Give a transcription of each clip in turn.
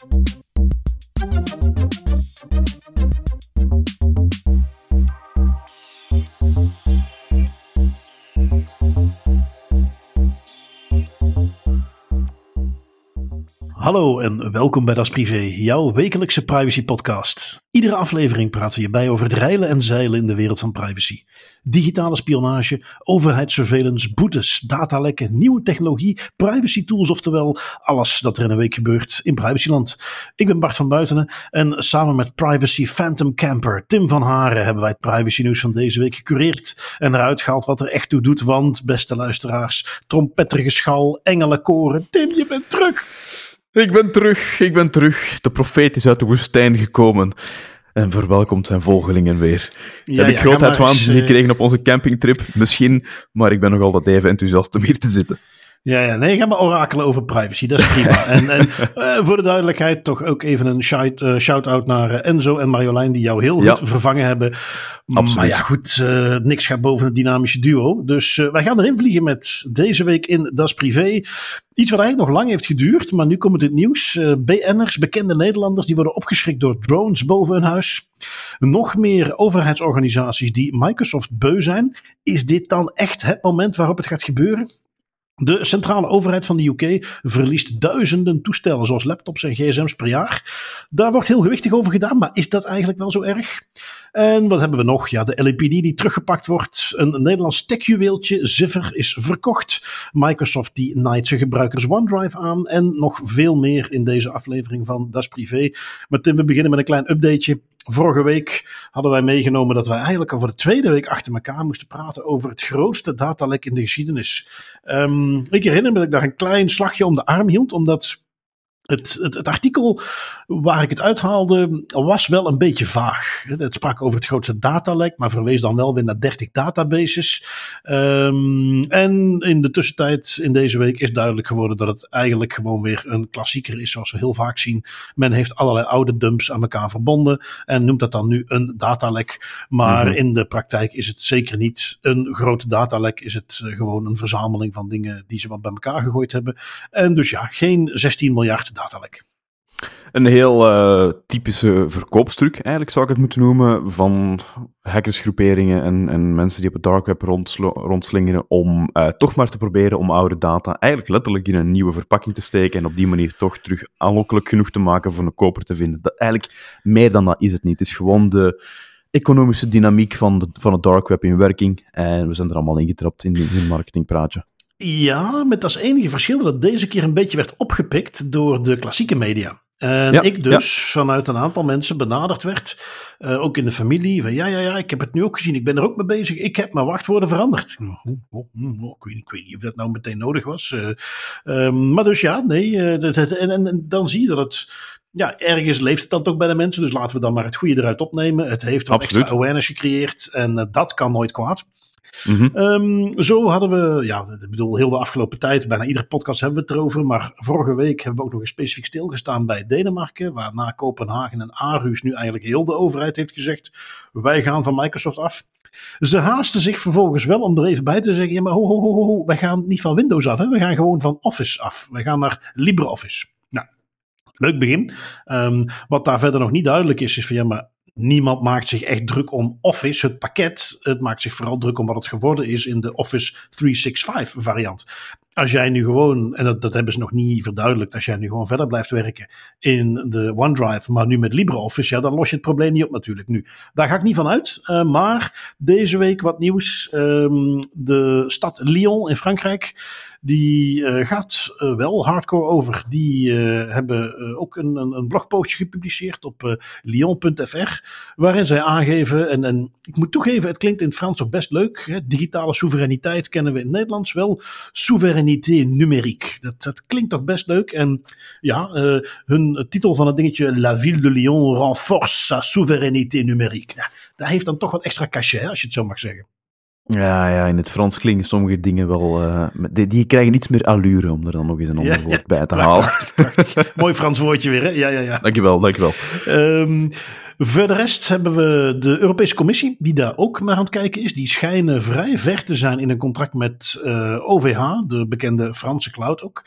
Hallo en welkom bij Das Privé, jouw wekelijkse privacy podcast. Iedere aflevering praten we je bij over het reilen en zeilen in de wereld van privacy. Digitale spionage, overheidssurveillance, boetes, datalekken, nieuwe technologie, privacy tools, oftewel alles dat er in een week gebeurt in privacyland. Ik ben Bart van Buitenen en samen met Privacy Phantom Camper Tim van Haren hebben wij het privacy nieuws van deze week gecureerd en eruit gehaald wat er echt toe doet, want beste luisteraars, trompettergeschal, engelenkoren, Tim, je bent terug! Ik ben terug. De profeet is uit de woestijn gekomen en verwelkomt zijn volgelingen weer. Heb ik grootheidswaanzin gekregen op onze campingtrip? Misschien, maar ik ben nog altijd even enthousiast om hier te zitten. Nee, ga maar orakelen over privacy, dat is prima. en voor de duidelijkheid toch ook even een shout-out naar Enzo en Marjolein die jou heel goed vervangen hebben. Absoluut. Maar ja goed, niks gaat boven het dynamische duo. Dus wij gaan erin vliegen met deze week in Das Privé. Iets wat eigenlijk nog lang heeft geduurd, maar nu komt het nieuws. BN'ers, bekende Nederlanders, die worden opgeschrikt door drones boven hun huis. Nog meer overheidsorganisaties die Microsoft beu zijn. Is dit dan echt het moment waarop het gaat gebeuren? De centrale overheid van de UK verliest duizenden toestellen zoals laptops en gsm's per jaar. Daar wordt heel gewichtig over gedaan, maar is dat eigenlijk wel zo erg? En wat hebben we nog? Ja, de LAPD die teruggepakt wordt. Een Nederlands techjuweeltje, Ziffer, is verkocht. Microsoft die naait zijn gebruikers OneDrive aan. En nog veel meer in deze aflevering van Das Privé. Maar Tim, we beginnen met een klein updateje. Vorige week hadden wij meegenomen dat wij eigenlijk al voor de tweede week achter elkaar moesten praten over het grootste datalek in de geschiedenis. Ik herinner me dat ik daar een klein slagje om de arm hield, omdat het artikel waar ik het uithaalde was wel een beetje vaag. Het sprak over het grootste datalek, maar verwees dan wel weer naar 30 databases. En in de tussentijd in deze week is duidelijk geworden dat het eigenlijk gewoon weer een klassieker is, zoals we heel vaak zien. Men heeft allerlei oude dumps aan elkaar verbonden en noemt dat dan nu een datalek. Maar in de praktijk is het zeker niet een grote datalek. Is het gewoon een verzameling van dingen die ze wat bij elkaar gegooid hebben. En dus ja, geen 16 miljard datalek. Een heel typische verkoopstruc, eigenlijk zou ik het moeten noemen, van hackersgroeperingen en mensen die op het dark web rondslingeren om toch maar te proberen om oude data eigenlijk letterlijk in een nieuwe verpakking te steken en op die manier toch terug aanlokkelijk genoeg te maken voor een koper te vinden. Eigenlijk meer dan dat is het niet. Het is gewoon de economische dynamiek van het dark web in werking en we zijn er allemaal ingetrapt in een marketingpraatje. Ja, met als enige verschil dat deze keer een beetje werd opgepikt door de klassieke media. En ik dus vanuit een aantal mensen benaderd werd, ook in de familie, van ja, ik heb het nu ook gezien, ik ben er ook mee bezig, ik heb mijn wachtwoorden veranderd. Ik weet niet of dat nou meteen nodig was. Maar dus ja, nee, en dan zie je dat het... Ja, ergens leeft het dan toch bij de mensen, dus laten we dan maar het goede eruit opnemen. Het heeft wel extra awareness gecreëerd en dat kan nooit kwaad. Zo hadden we, ik bedoel, heel de afgelopen tijd, bijna iedere podcast hebben we het erover, maar vorige week hebben we ook nog eens specifiek stilgestaan bij Denemarken, waarna Kopenhagen en Aarhus nu eigenlijk heel de overheid heeft gezegd, wij gaan van Microsoft af. Ze haasten zich vervolgens wel om er even bij te zeggen, ja maar ho, wij gaan niet van Windows af, hè? We gaan gewoon van Office af. We gaan naar LibreOffice. Nou, leuk begin. Wat daar verder nog niet duidelijk is van ja, maar niemand maakt zich echt druk om Office, het pakket. Het maakt zich vooral druk om wat het geworden is in de Office 365 variant. Als jij nu gewoon, en dat hebben ze nog niet verduidelijkt, als jij nu gewoon verder blijft werken in de OneDrive, maar nu met LibreOffice, ja, dan los je het probleem niet op natuurlijk nu. Daar ga ik niet van uit, maar deze week wat nieuws. De stad Lyon in Frankrijk, die gaat wel hardcore over. Die hebben ook een blogpostje gepubliceerd op lyon.fr, waarin zij aangeven, en ik moet toegeven, het klinkt in het Frans ook best leuk. Hè? Digitale soevereiniteit kennen we in het Nederlands wel. Souveraineté numérique. Dat klinkt toch best leuk. En ja, hun titel van het dingetje, La Ville de Lyon renforce sa souveraineté numérique. Nou, dat heeft dan toch wat extra cachet, als je het zo mag zeggen. Ja, in het Frans klinken sommige dingen wel... die krijgen iets meer allure, om er dan nog eens een ander woord bij te halen. Prachtig. Mooi Frans woordje weer, hè? Ja. Dankjewel. Voor de rest hebben we de Europese Commissie, die daar ook naar aan het kijken is. Die schijnen vrij ver te zijn in een contract met OVH, de bekende Franse cloud ook.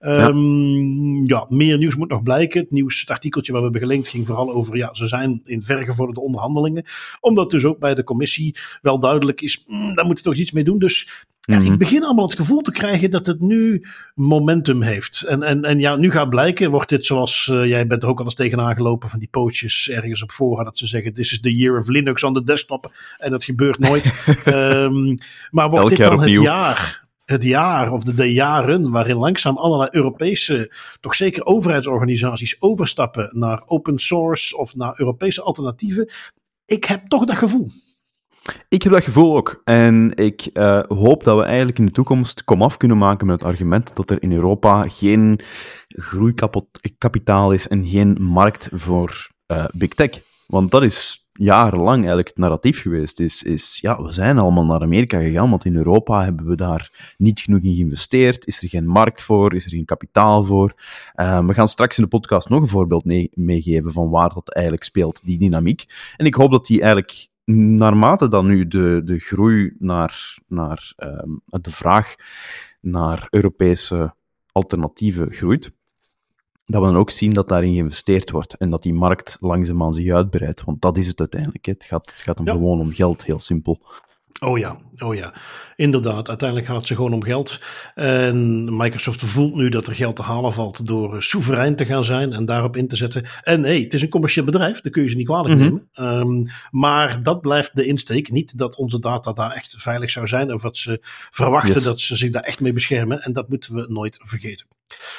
Meer nieuws moet nog blijken. Het artikeltje waar we hebben gelinkt ging vooral over, ze zijn in vergevorderde onderhandelingen. Omdat dus ook bij de commissie wel duidelijk is, daar moet je toch iets mee doen. Dus ik begin allemaal het gevoel te krijgen dat het nu momentum heeft. En nu gaat blijken, wordt dit zoals, jij bent er ook al eens tegenaan gelopen van die postjes ergens op fora dat ze zeggen, this is the year of Linux on the desktop. En dat gebeurt nooit. Maar wordt dit dan het jaar of de jaren waarin langzaam allerlei Europese, toch zeker overheidsorganisaties overstappen naar open source of naar Europese alternatieven? Ik heb toch dat gevoel. Ik heb dat gevoel ook. En ik hoop dat we eigenlijk in de toekomst komaf kunnen maken met het argument dat er in Europa geen groeikapitaal is en geen markt voor big tech. Want dat is jarenlang eigenlijk het narratief geweest. We zijn allemaal naar Amerika gegaan, want in Europa hebben we daar niet genoeg in geïnvesteerd. Is er geen markt voor? Is er geen kapitaal voor? We gaan straks in de podcast nog een voorbeeld meegeven van waar dat eigenlijk speelt, die dynamiek. En ik hoop dat die eigenlijk, naarmate dan nu de groei naar de vraag naar Europese alternatieven groeit, dat we dan ook zien dat daarin geïnvesteerd wordt en dat die markt langzaamaan zich uitbreidt. Want dat is het uiteindelijk. Hè. Het gaat hem gewoon om geld, heel simpel. Oh ja, inderdaad. Uiteindelijk gaat het ze gewoon om geld. En Microsoft voelt nu dat er geld te halen valt door soeverein te gaan zijn en daarop in te zetten. En het is een commercieel bedrijf, dat kun je ze niet kwalijk nemen. Maar dat blijft de insteek. Niet dat onze data daar echt veilig zou zijn of dat ze verwachten dat ze zich daar echt mee beschermen. En dat moeten we nooit vergeten.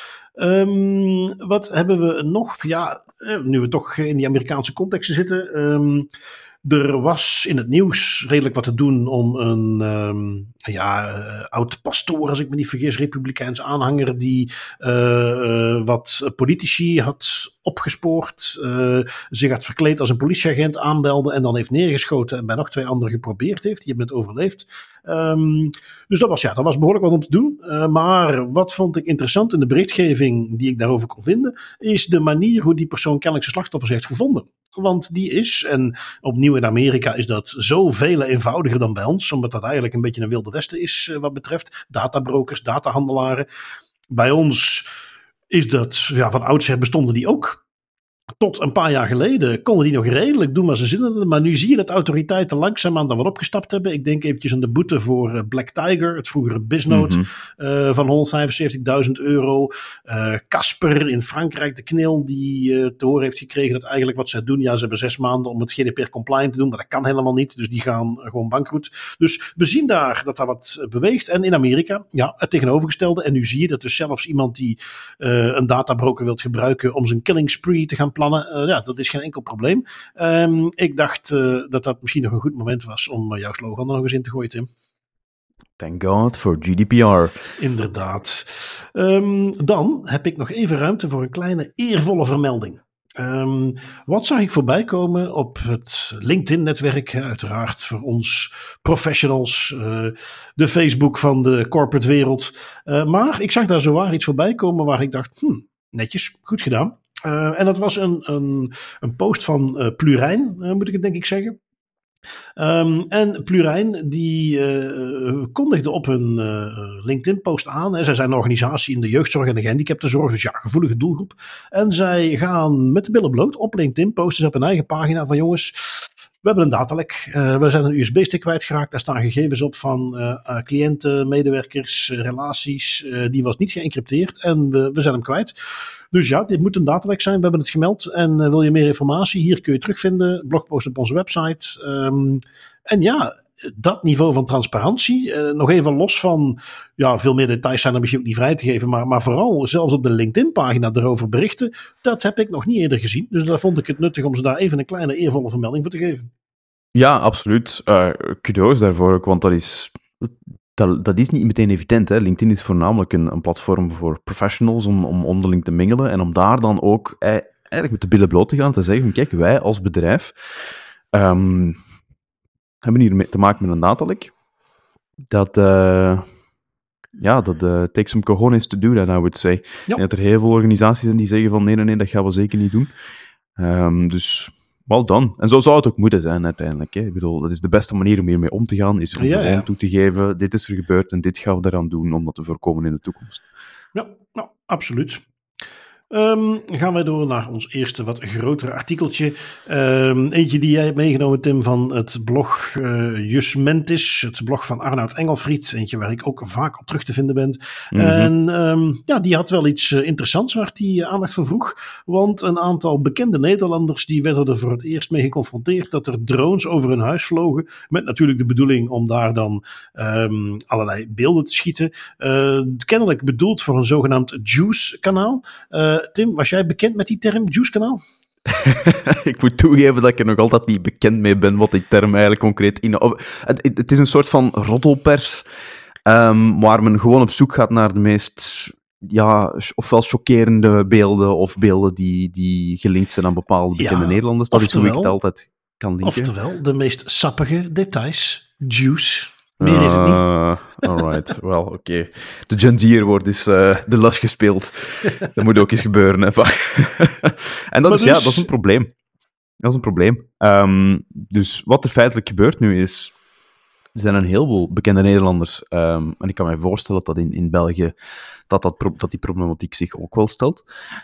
Wat hebben we nog? Ja, nu we toch in die Amerikaanse contexten zitten. Er was in het nieuws redelijk wat te doen om een oud-pastoor, als ik me niet vergis, republikeins aanhanger, die wat politici had opgespoord, zich had verkleed als een politieagent, aanbelde en dan heeft neergeschoten en bij nog 2 anderen geprobeerd heeft. Die hebben het overleefd. Dus dat was behoorlijk wat om te doen. Maar wat vond ik interessant in de berichtgeving die ik daarover kon vinden, is de manier hoe die persoon kennelijk zijn slachtoffers heeft gevonden. Want die is, en opnieuw in Amerika is dat zoveel eenvoudiger dan bij ons, omdat dat eigenlijk een beetje een wilde westen is wat betreft databrokers, datahandelaren. Bij ons is dat, van oudsher bestonden die ook. Tot een paar jaar geleden konden die nog redelijk doen wat ze zin hadden. Maar nu zie je dat autoriteiten langzaamaan dan wel opgestapt hebben. Ik denk eventjes aan de boete voor Black Tiger, het vroegere Bisnote, van €175.000. Casper in Frankrijk, de knil, die te horen heeft gekregen dat eigenlijk wat ze doen, ze hebben 6 maanden om het GDPR-compliant te doen, maar dat kan helemaal niet. Dus die gaan gewoon bankroet. Dus we zien daar dat daar wat beweegt. En in Amerika, het tegenovergestelde. En nu zie je dat dus zelfs iemand die een databroker wilt gebruiken om zijn killing spree te gaan plannen, dat is geen enkel probleem. Ik dacht dat misschien nog een goed moment was om jouw slogan er nog eens in te gooien, Tim. Thank God for GDPR. Inderdaad. Dan heb ik nog even ruimte voor een kleine eervolle vermelding. Wat zag ik voorbij komen op het LinkedIn-netwerk, uiteraard voor ons professionals, de Facebook van de corporate wereld. Maar ik zag daar zowaar iets voorbij komen waar ik dacht, netjes, goed gedaan. En dat was een post van Plurijn, moet ik het denk ik zeggen. En Plurijn die kondigde op hun LinkedIn-post aan. Zij zijn een organisatie in de jeugdzorg en de gehandicaptenzorg, dus gevoelige doelgroep. En zij gaan met de billen bloot op LinkedIn posten ze op hun eigen pagina van jongens, we hebben een datalek. We zijn een USB-stick kwijtgeraakt. Daar staan gegevens op van cliënten, medewerkers, relaties. Die was niet geëncrypteerd en we zijn hem kwijt. Dus dit moet een datalek zijn. We hebben het gemeld. En wil je meer informatie? Hier kun je terugvinden. Blogpost op onze website. Dat niveau van transparantie. Nog even los van, veel meer details zijn er misschien ook niet vrij te geven. Maar vooral zelfs op de LinkedIn-pagina erover berichten. Dat heb ik nog niet eerder gezien. Dus daar vond ik het nuttig om ze daar even een kleine eervolle vermelding voor te geven. Ja, absoluut. Kudos daarvoor ook, want dat is niet meteen evident. Hè. LinkedIn is voornamelijk een platform voor professionals om onderling te mingelen en om daar dan ook eigenlijk met de billen bloot te gaan, te zeggen, kijk, wij als bedrijf hebben hier te maken met een datalek. Dat takes some cojones to do that, I would say. Ja. En dat er heel veel organisaties zijn die zeggen van nee, dat gaan we zeker niet doen. Dus well done. En zo zou het ook moeten zijn uiteindelijk. Hè. Ik bedoel, dat is de beste manier om hiermee om te gaan, is om gewoon toe te geven, dit is er gebeurd en dit gaan we eraan doen om dat te voorkomen in de toekomst. Ja, nou, absoluut. Gaan wij door naar ons eerste wat grotere artikeltje. Eentje die jij hebt meegenomen, Tim, van het blog Jus Mentis, het blog van Arnoud Engelfried. Eentje waar ik ook vaak op terug te vinden ben. En die had wel iets interessants waar hij aandacht voor vroeg. Want een aantal bekende Nederlanders die werden er voor het eerst mee geconfronteerd dat er drones over hun huis vlogen. Met natuurlijk de bedoeling om daar dan allerlei beelden te schieten. Kennelijk bedoeld voor een zogenaamd Juice-kanaal. Tim, was jij bekend met die term Juice-kanaal? Ik moet toegeven dat ik er nog altijd niet bekend mee ben wat die term eigenlijk concreet inhoudt. Het is een soort van roddelpers, waar men gewoon op zoek gaat naar de meest, ofwel chockerende beelden of beelden die gelinkt zijn aan bepaalde bekende Nederlanders. Dat is hoe ik het altijd kan linken. Oftewel, de meest sappige details. Juice. Meer is het niet. Alright, wel, oké. De Gen Z'er wordt is de las gespeeld. Dat moet ook eens gebeuren, hè. En dat is een probleem. Dat is een probleem. Dus wat er feitelijk gebeurt nu is, er zijn een heleboel bekende Nederlanders, en ik kan mij voorstellen dat in België, dat die problematiek zich ook wel stelt.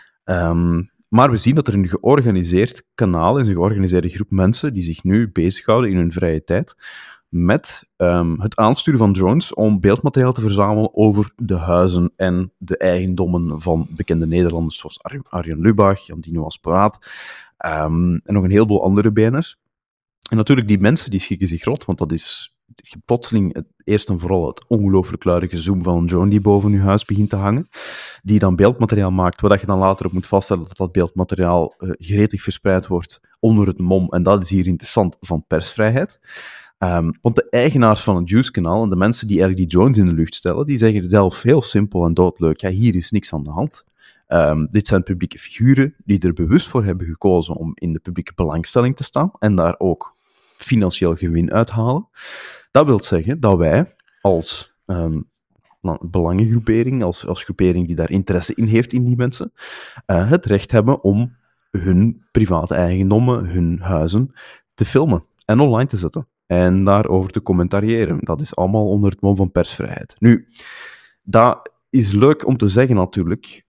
Maar we zien dat er een georganiseerd kanaal is, een georganiseerde groep mensen die zich nu bezighouden in hun vrije tijd met het aansturen van drones om beeldmateriaal te verzamelen over de huizen en de eigendommen van bekende Nederlanders, zoals Arjen Lubach, Jan Dino Asporaat, en nog een heleboel andere BN'ers. En natuurlijk, die mensen die schikken zich rot, want dat is plotseling eerst en vooral het ongelooflijk luide gezoom van een drone die boven je huis begint te hangen, die dan beeldmateriaal maakt, waar je dan later op moet vaststellen dat dat beeldmateriaal gretig verspreid wordt onder het mom, en dat is hier interessant, van persvrijheid. Want de eigenaars van het Juice-kanaal en de mensen die eigenlijk die drones in de lucht stellen, die zeggen zelf heel simpel en doodleuk, hier is niks aan de hand. Dit zijn publieke figuren die er bewust voor hebben gekozen om in de publieke belangstelling te staan en daar ook financieel gewin uithalen. Dat wil zeggen dat wij als belangengroepering, als groepering die daar interesse in heeft in die mensen, het recht hebben om hun private eigendommen, hun huizen, te filmen en online te zetten. En daarover te commentariëren. Dat is allemaal onder het mom van persvrijheid. Nu, dat is leuk om te zeggen natuurlijk.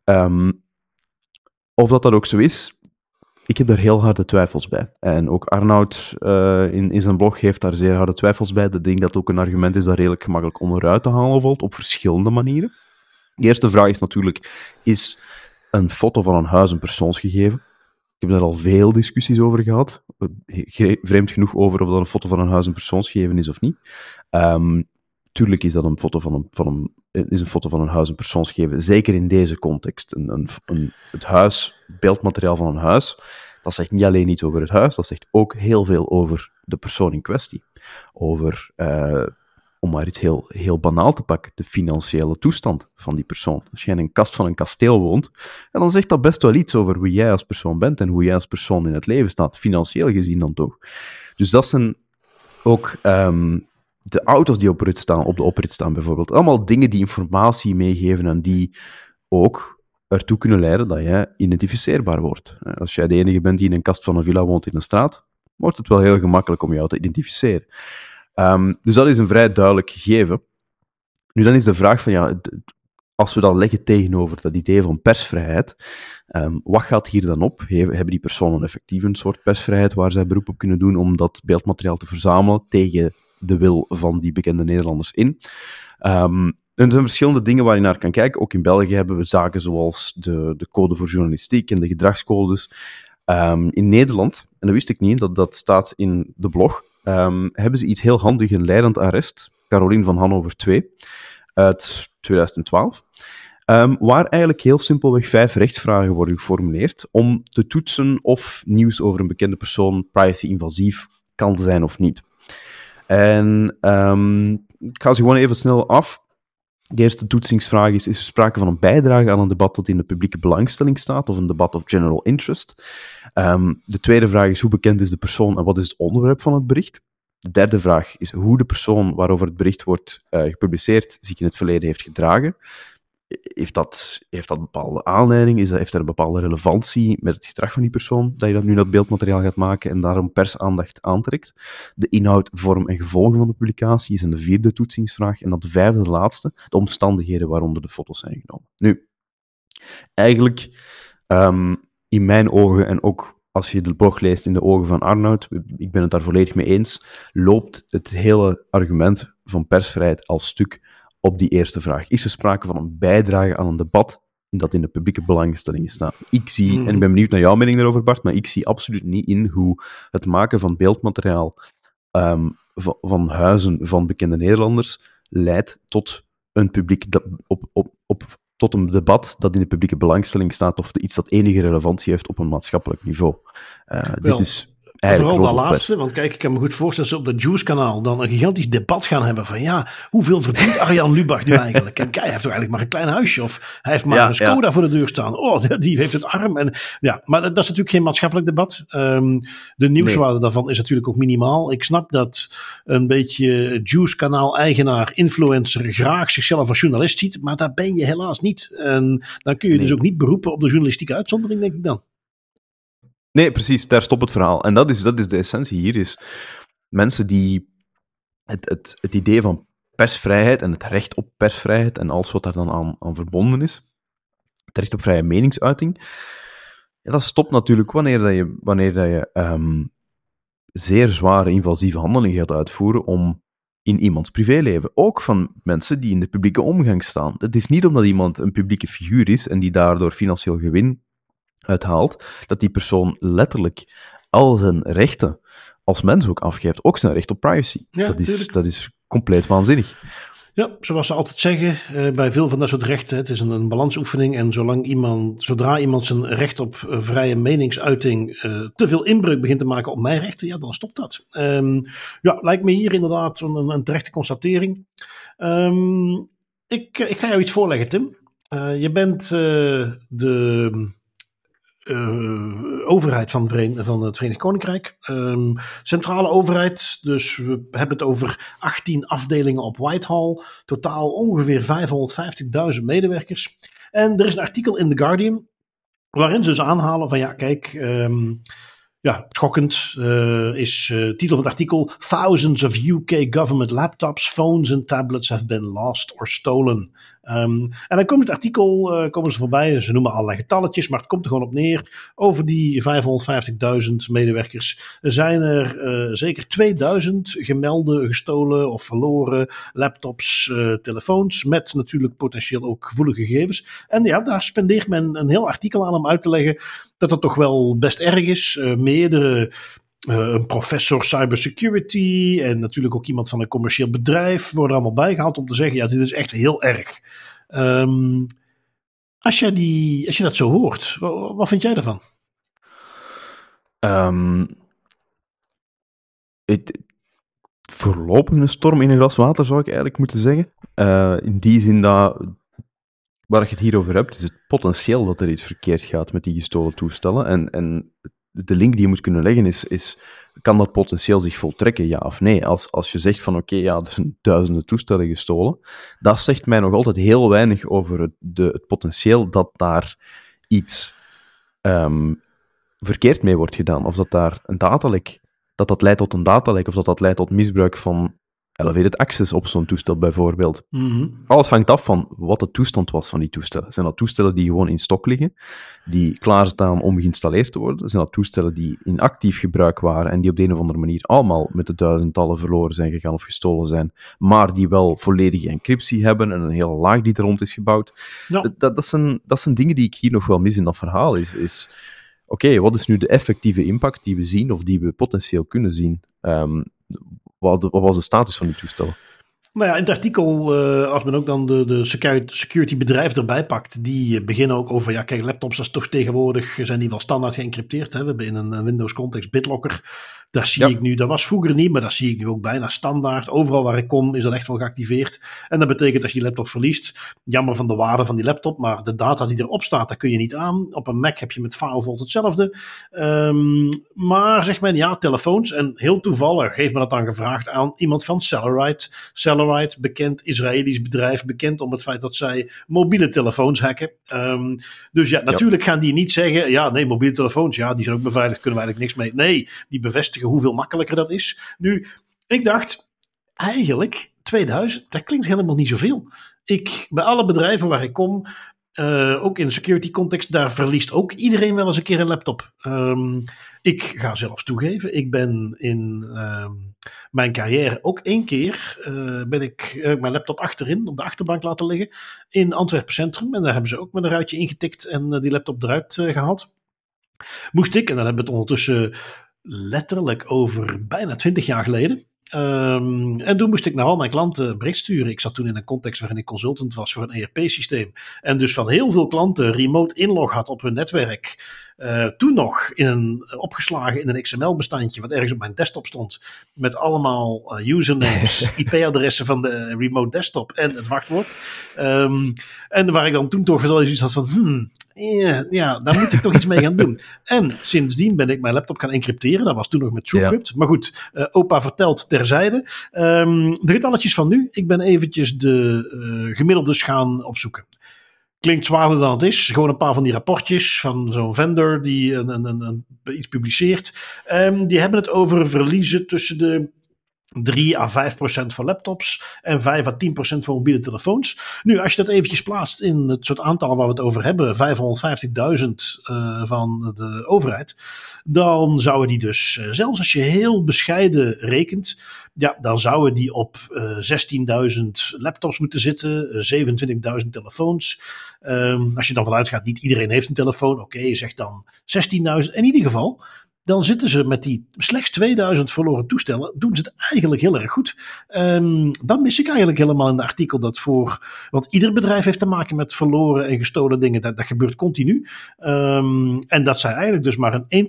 Of dat ook zo is, ik heb daar heel harde twijfels bij. En ook Arnoud in zijn blog heeft daar zeer harde twijfels bij. Ik denk dat ook een argument is dat redelijk gemakkelijk onderuit te halen valt, op verschillende manieren. De eerste vraag is natuurlijk, is een foto van een huis een persoonsgegeven? Ik heb daar al veel discussies over gehad. Vreemd genoeg over of dat een foto van een huis een persoonsgegeven is of niet. Tuurlijk is dat een foto van een huis een persoonsgegeven. Zeker in deze context. Het beeldmateriaal van een huis, dat zegt niet alleen iets over het huis, dat zegt ook heel veel over de persoon in kwestie. Over, om maar iets heel, heel banaal te pakken, de financiële toestand van die persoon. Als jij in een kast van een kasteel woont, en dan zegt dat best wel iets over wie jij als persoon bent en hoe jij als persoon in het leven staat, financieel gezien dan toch. Dus dat zijn ook de auto's die op de oprit staan bijvoorbeeld. Allemaal dingen die informatie meegeven en die ook ertoe kunnen leiden dat jij identificeerbaar wordt. Als jij de enige bent die in een kast van een villa woont in een straat, wordt het wel heel gemakkelijk om jou te identificeren. Dus dat is een vrij duidelijk gegeven. Nu, dan is de vraag van, als we dat leggen tegenover dat idee van persvrijheid, wat gaat hier dan op? Hebben die personen effectief een soort persvrijheid waar zij beroep op kunnen doen om dat beeldmateriaal te verzamelen tegen de wil van die bekende Nederlanders in? Er zijn verschillende dingen waar je naar kan kijken. Ook in België hebben we zaken zoals de code voor journalistiek en de gedragscodes. In Nederland, en dat wist ik niet, dat staat in de blog, hebben ze iets heel handig, een leidend arrest, Caroline van Hannover 2, uit 2012, waar eigenlijk heel simpelweg 5 rechtsvragen worden geformuleerd om te toetsen of nieuws over een bekende persoon privacy-invasief kan zijn of niet. En ik ga ze gewoon even snel af. De eerste toetsingsvraag is er sprake van een bijdrage aan een debat dat in de publieke belangstelling staat, of een debat of general interest? De tweede vraag is, hoe bekend is de persoon en wat is het onderwerp van het bericht? De derde vraag is hoe de persoon waarover het bericht wordt gepubliceerd zich in het verleden heeft gedragen. heeft dat een bepaalde aanleiding? Heeft er een bepaalde relevantie met het gedrag van die persoon, dat je dat nu dat beeldmateriaal gaat maken en daarom persaandacht aantrekt? De inhoud, vorm en gevolgen van de publicatie is een 4e toetsingsvraag. En dan de 5e, de laatste, de omstandigheden waaronder de foto's zijn genomen. Nu, eigenlijk, in mijn ogen, en ook als je de blog leest in de ogen van Arnoud, ik ben het daar volledig mee eens, loopt het hele argument van persvrijheid als stuk op die eerste vraag. Is er sprake van een bijdrage aan een debat dat in de publieke belangstelling staat? Ik zie, en ik ben benieuwd naar jouw mening daarover, Bart, maar ik zie absoluut niet in hoe het maken van beeldmateriaal van huizen van bekende Nederlanders leidt tot een publiek tot een debat dat in de publieke belangstelling staat of iets dat enige relevantie heeft op een maatschappelijk niveau. Dit is vooral dat laatste, want kijk, ik kan me goed voorstellen dat ze op dat Juice-kanaal dan een gigantisch debat gaan hebben van ja, hoeveel verdient Arjan Lubach nu eigenlijk? En kijk, hij heeft toch eigenlijk maar een klein huisje of hij heeft maar een Skoda voor de deur staan. Oh, die heeft het arm. En, ja, maar dat is natuurlijk geen maatschappelijk debat. De nieuwswaarde daarvan is natuurlijk ook minimaal. Ik snap dat een beetje Juice-kanaal-eigenaar, influencer graag zichzelf als journalist ziet, maar daar ben je helaas niet. En dan kun je dus ook niet beroepen op de journalistieke uitzondering, denk ik dan. Nee, precies, daar stopt het verhaal. En dat is de essentie hier, is mensen die het idee van persvrijheid en het recht op persvrijheid en alles wat daar dan aan verbonden is, het recht op vrije meningsuiting, ja, dat stopt natuurlijk wanneer je zeer zware invasieve handelingen gaat uitvoeren om in iemands privéleven. Ook van mensen die in de publieke omgang staan. Het is niet omdat iemand een publieke figuur is en die daardoor financieel gewin uithaalt, dat die persoon letterlijk al zijn rechten als mens ook afgeeft. Ook zijn recht op privacy. Ja, dat is compleet waanzinnig. Ja, zoals ze altijd zeggen, bij veel van dat soort rechten, het is een balansoefening en zodra iemand zijn recht op vrije meningsuiting te veel inbreuk begint te maken op mijn rechten, ja, dan stopt dat. Lijkt me hier inderdaad een terechte constatering. Ik ga jou iets voorleggen, Tim. Je bent de overheid van het Verenigd Koninkrijk. Centrale overheid. Dus we hebben het over 18 afdelingen op Whitehall. Totaal ongeveer 550.000 medewerkers. En er is een artikel in The Guardian waarin ze dus aanhalen van ja, kijk, schokkend is titel van het artikel: Thousands of UK government laptops, phones and tablets have been lost or stolen. En dan komt het artikel, komen ze voorbij, ze noemen allerlei getalletjes, maar het komt er gewoon op neer. Over die 550.000 medewerkers zijn er zeker 2000 gemelde, gestolen of verloren laptops, telefoons, met natuurlijk potentieel ook gevoelige gegevens. En ja, daar spendeert men een heel artikel aan om uit te leggen dat het toch wel best erg is. Een professor cybersecurity en natuurlijk ook iemand van een commercieel bedrijf worden allemaal bijgehaald om te zeggen, ja, dit is echt heel erg. Als je dat zo hoort, wat vind jij daarvan? Voorlopig een storm in een glas water, zou ik eigenlijk moeten zeggen. In die zin dat, waar je het hier over hebt, is het potentieel dat er iets verkeerd gaat met die gestolen toestellen. En de link die je moet kunnen leggen is kan dat potentieel zich voltrekken, ja of nee? Als je zegt van oké, er zijn duizenden toestellen gestolen, dat zegt mij nog altijd heel weinig over het potentieel dat daar iets verkeerd mee wordt gedaan. Of dat daar een datalek, dat leidt tot een datalek, of dat leidt tot misbruik van elevated access op zo'n toestel bijvoorbeeld. Mm-hmm. Alles hangt af van wat de toestand was van die toestellen. Zijn dat toestellen die gewoon in stok liggen, die klaarstaan om geïnstalleerd te worden? Zijn dat toestellen die in actief gebruik waren en die op de een of andere manier allemaal met de duizendtallen verloren zijn gegaan of gestolen zijn, maar die wel volledige encryptie hebben en een hele laag die er rond is gebouwd? Ja. Dat zijn dingen die ik hier nog wel mis in dat verhaal. Oké, wat is nu de effectieve impact die we zien of die we potentieel kunnen zien? Wat was de status van die toestellen? Nou ja, in het artikel, als men ook dan de security bedrijf erbij pakt, die beginnen ook over, ja kijk, laptops, dat is toch tegenwoordig, zijn die wel standaard geëncrypteerd. Hè? We hebben in een Windows context BitLocker. Dat zie ik nu, dat was vroeger niet, maar dat zie ik nu ook bijna standaard. Overal waar ik kom is dat echt wel geactiveerd. En dat betekent dat je je laptop verliest. Jammer van de waarde van die laptop, maar de data die erop staat, daar kun je niet aan. Op een Mac heb je met FileVault hetzelfde. Maar zegt men, ja, telefoons. En heel toevallig heeft men dat dan gevraagd aan iemand van Cellerite. Cellerite, bekend Israëlisch bedrijf, bekend om het feit dat zij mobiele telefoons hacken. Dus ja, natuurlijk gaan die niet zeggen, ja, nee, mobiele telefoons, ja, die zijn ook beveiligd, kunnen we eigenlijk niks mee. Nee, die bevestigen hoeveel makkelijker dat is. Nu, ik dacht, eigenlijk 2000, dat klinkt helemaal niet zoveel. Bij alle bedrijven waar ik kom, ook in de security context, daar verliest ook iedereen wel eens een keer een laptop. Ik ga zelfs toegeven, ik ben in mijn carrière ook 1 keer ben ik mijn laptop achterin op de achterbank laten liggen in Antwerpen Centrum. En daar hebben ze ook met een ruitje ingetikt en die laptop eruit gehaald. Moest ik, en dan hebben we het ondertussen letterlijk over bijna 20 jaar geleden. En toen moest ik naar al mijn klanten bericht sturen. Ik zat toen in een context waarin ik consultant was voor een ERP-systeem. En dus van heel veel klanten remote inlog had op hun netwerk. Toen nog opgeslagen in een XML-bestandje wat ergens op mijn desktop stond. Met allemaal usernames, IP-adressen van de remote desktop en het wachtwoord. En waar ik dan toen toch wel iets had van... Ja, daar moet ik toch iets mee gaan doen. En sindsdien ben ik mijn laptop gaan encrypteren. Dat was toen nog met TrueCrypt. Ja. Maar goed, opa vertelt terzijde. De getalletjes van nu. Ik ben eventjes de gemiddeldes gaan opzoeken. Klinkt zwaarder dan het is. Gewoon een paar van die rapportjes van zo'n vendor die iets publiceert. Die hebben het over verliezen tussen de 3 à 5% voor laptops en 5 à 10% voor mobiele telefoons. Nu, als je dat eventjes plaatst in het soort aantal waar we het over hebben, 550.000 van de overheid, dan zouden die dus, zelfs als je heel bescheiden rekent, ja, dan zouden die op 16.000 laptops moeten zitten, 27.000 telefoons. Als je dan vanuit gaat, niet iedereen heeft een telefoon, oké, je zegt dan 16.000. In ieder geval, dan zitten ze met die slechts 2000 verloren toestellen, doen ze het eigenlijk heel erg goed. Dan mis ik eigenlijk helemaal in het artikel want ieder bedrijf heeft te maken met verloren en gestolen dingen. Dat gebeurt continu. En dat zij eigenlijk dus maar een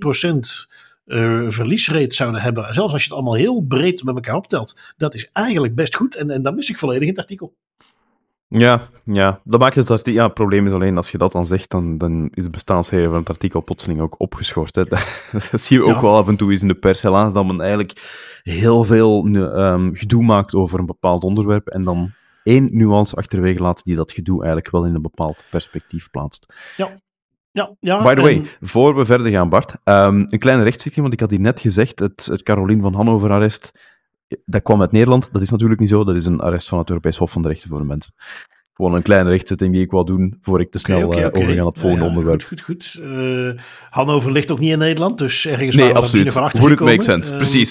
1% verliesrate zouden hebben. Zelfs als je het allemaal heel breed met elkaar optelt. Dat is eigenlijk best goed. En dat mis ik volledig in het artikel. Ja, dat maakt het artikel. Ja, het probleem is alleen, als je dat dan zegt, dan is de bestaansreden van het artikel plotseling ook opgeschort. Hè. Dat zie je ook wel af en toe eens in de pers, helaas, dat men eigenlijk heel veel gedoe maakt over een bepaald onderwerp en dan 1 nuance achterwege laat die dat gedoe eigenlijk wel in een bepaald perspectief plaatst. Ja, by the way, voor we verder gaan, Bart, een kleine rechtszitting, want ik had hier net gezegd, het Caroline van Hannover-arrest, dat kwam uit Nederland. Dat is natuurlijk niet zo. Dat is een arrest van het Europees Hof van de Rechten voor de Mens. Gewoon een kleine rechtzetting die ik wou doen, voor ik te snel overga naar het volgende onderwerp. Goed. Hannover ligt ook niet in Nederland, dus ergens nee, absoluut. Would it make sense, precies.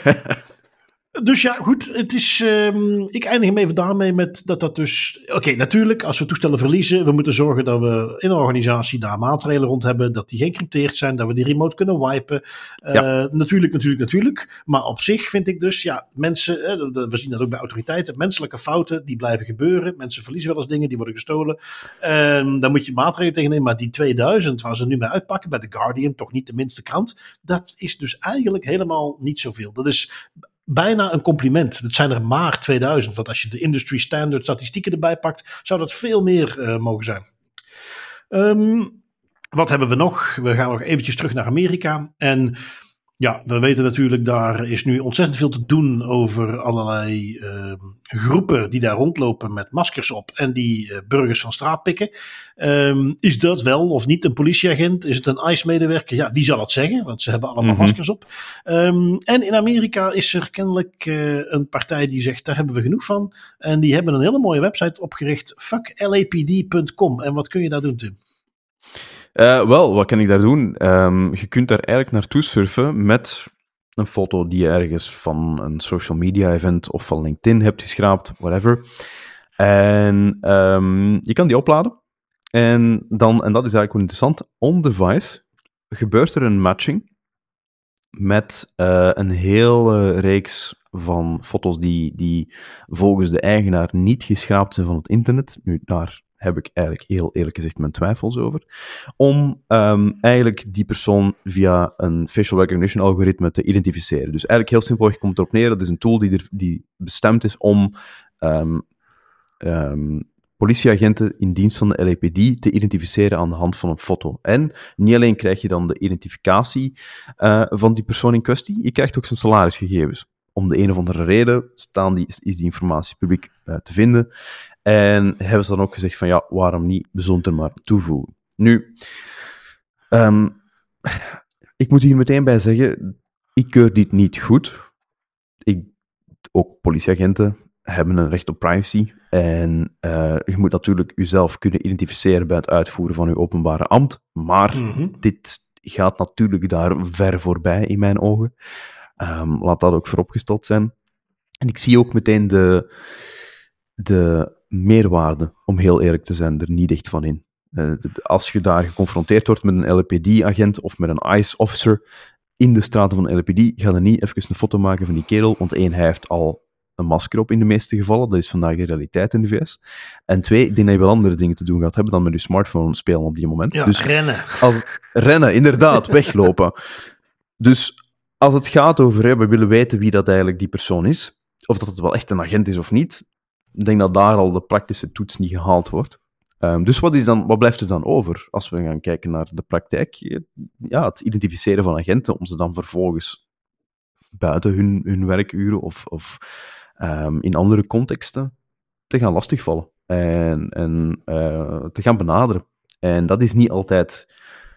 Dus ja, goed, het is, ik eindig hem even daarmee met dat dus... Oké, natuurlijk, als we toestellen verliezen, we moeten zorgen dat we in een organisatie daar maatregelen rond hebben, dat die geëncrypteerd zijn, dat we die remote kunnen wipen. Natuurlijk. Maar op zich vind ik dus, ja, mensen, we zien dat ook bij autoriteiten, menselijke fouten, die blijven gebeuren. Mensen verliezen wel eens dingen, die worden gestolen. Daar moet je maatregelen tegen nemen. Maar die 2000 waar ze nu mee uitpakken, bij The Guardian, toch niet de minste krant, dat is dus eigenlijk helemaal niet zoveel. Dat is bijna een compliment. Dat zijn er maar 2000. Want als je de industry standard statistieken erbij pakt, zou dat veel meer mogen zijn. Wat hebben we nog? We gaan nog eventjes terug naar Amerika. En ja, we weten natuurlijk, daar is nu ontzettend veel te doen over allerlei groepen die daar rondlopen met maskers op en die burgers van straat pikken. Is dat wel of niet een politieagent? Is het een ICE-medewerker? Ja, wie zal het zeggen? Want ze hebben allemaal maskers op. En in Amerika is er kennelijk een partij die zegt, daar hebben we genoeg van. En die hebben een hele mooie website opgericht, fucklapd.com. En wat kun je daar doen, Tim? Wel, wat kan ik daar doen? Je kunt daar eigenlijk naartoe surfen met een foto die je ergens van een social media event of van LinkedIn hebt geschraapt, whatever. En je kan die opladen. En dat is eigenlijk wel interessant, on-device gebeurt er een matching met een hele reeks van foto's die volgens de eigenaar niet geschraapt zijn van het internet. Nu, daar heb ik eigenlijk heel eerlijk gezegd mijn twijfels over, om eigenlijk die persoon via een facial recognition algoritme te identificeren. Dus eigenlijk heel simpelweg komt het erop neer, dat is een tool die bestemd is om politieagenten in dienst van de LAPD te identificeren aan de hand van een foto. En niet alleen krijg je dan de identificatie van die persoon in kwestie, je krijgt ook zijn salarisgegevens. Om de een of andere reden is die informatie publiek te vinden. En hebben ze dan ook gezegd van ja, waarom niet bijzonder maar toevoegen. Nu, ik moet hier meteen bij zeggen, ik keur dit niet goed. Ook politieagenten hebben een recht op privacy. En je moet natuurlijk jezelf kunnen identificeren bij het uitvoeren van je openbare ambt. Maar dit gaat natuurlijk daar ver voorbij in mijn ogen. Laat dat ook vooropgesteld zijn. En ik zie ook meteen de meerwaarde, om heel eerlijk te zijn, er niet echt van in. Als je daar geconfronteerd wordt met een LAPD-agent of met een ICE-officer in de straten van de LAPD, ga je niet even een foto maken van die kerel, want één, hij heeft al een masker op in de meeste gevallen, dat is vandaag de realiteit in de VS. En twee, ik denk dat je wel andere dingen te doen gaat hebben dan met je smartphone spelen op die moment. Ja, dus rennen. Rennen, inderdaad, weglopen. Dus als het gaat over, we willen weten wie dat eigenlijk die persoon is, of dat het wel echt een agent is of niet, ik denk dat daar al de praktische toets niet gehaald wordt. Dus wat blijft er dan over als we gaan kijken naar de praktijk? Ja, het identificeren van agenten, om ze dan vervolgens buiten hun werkuren of in andere contexten te gaan lastigvallen en te gaan benaderen. En dat is niet altijd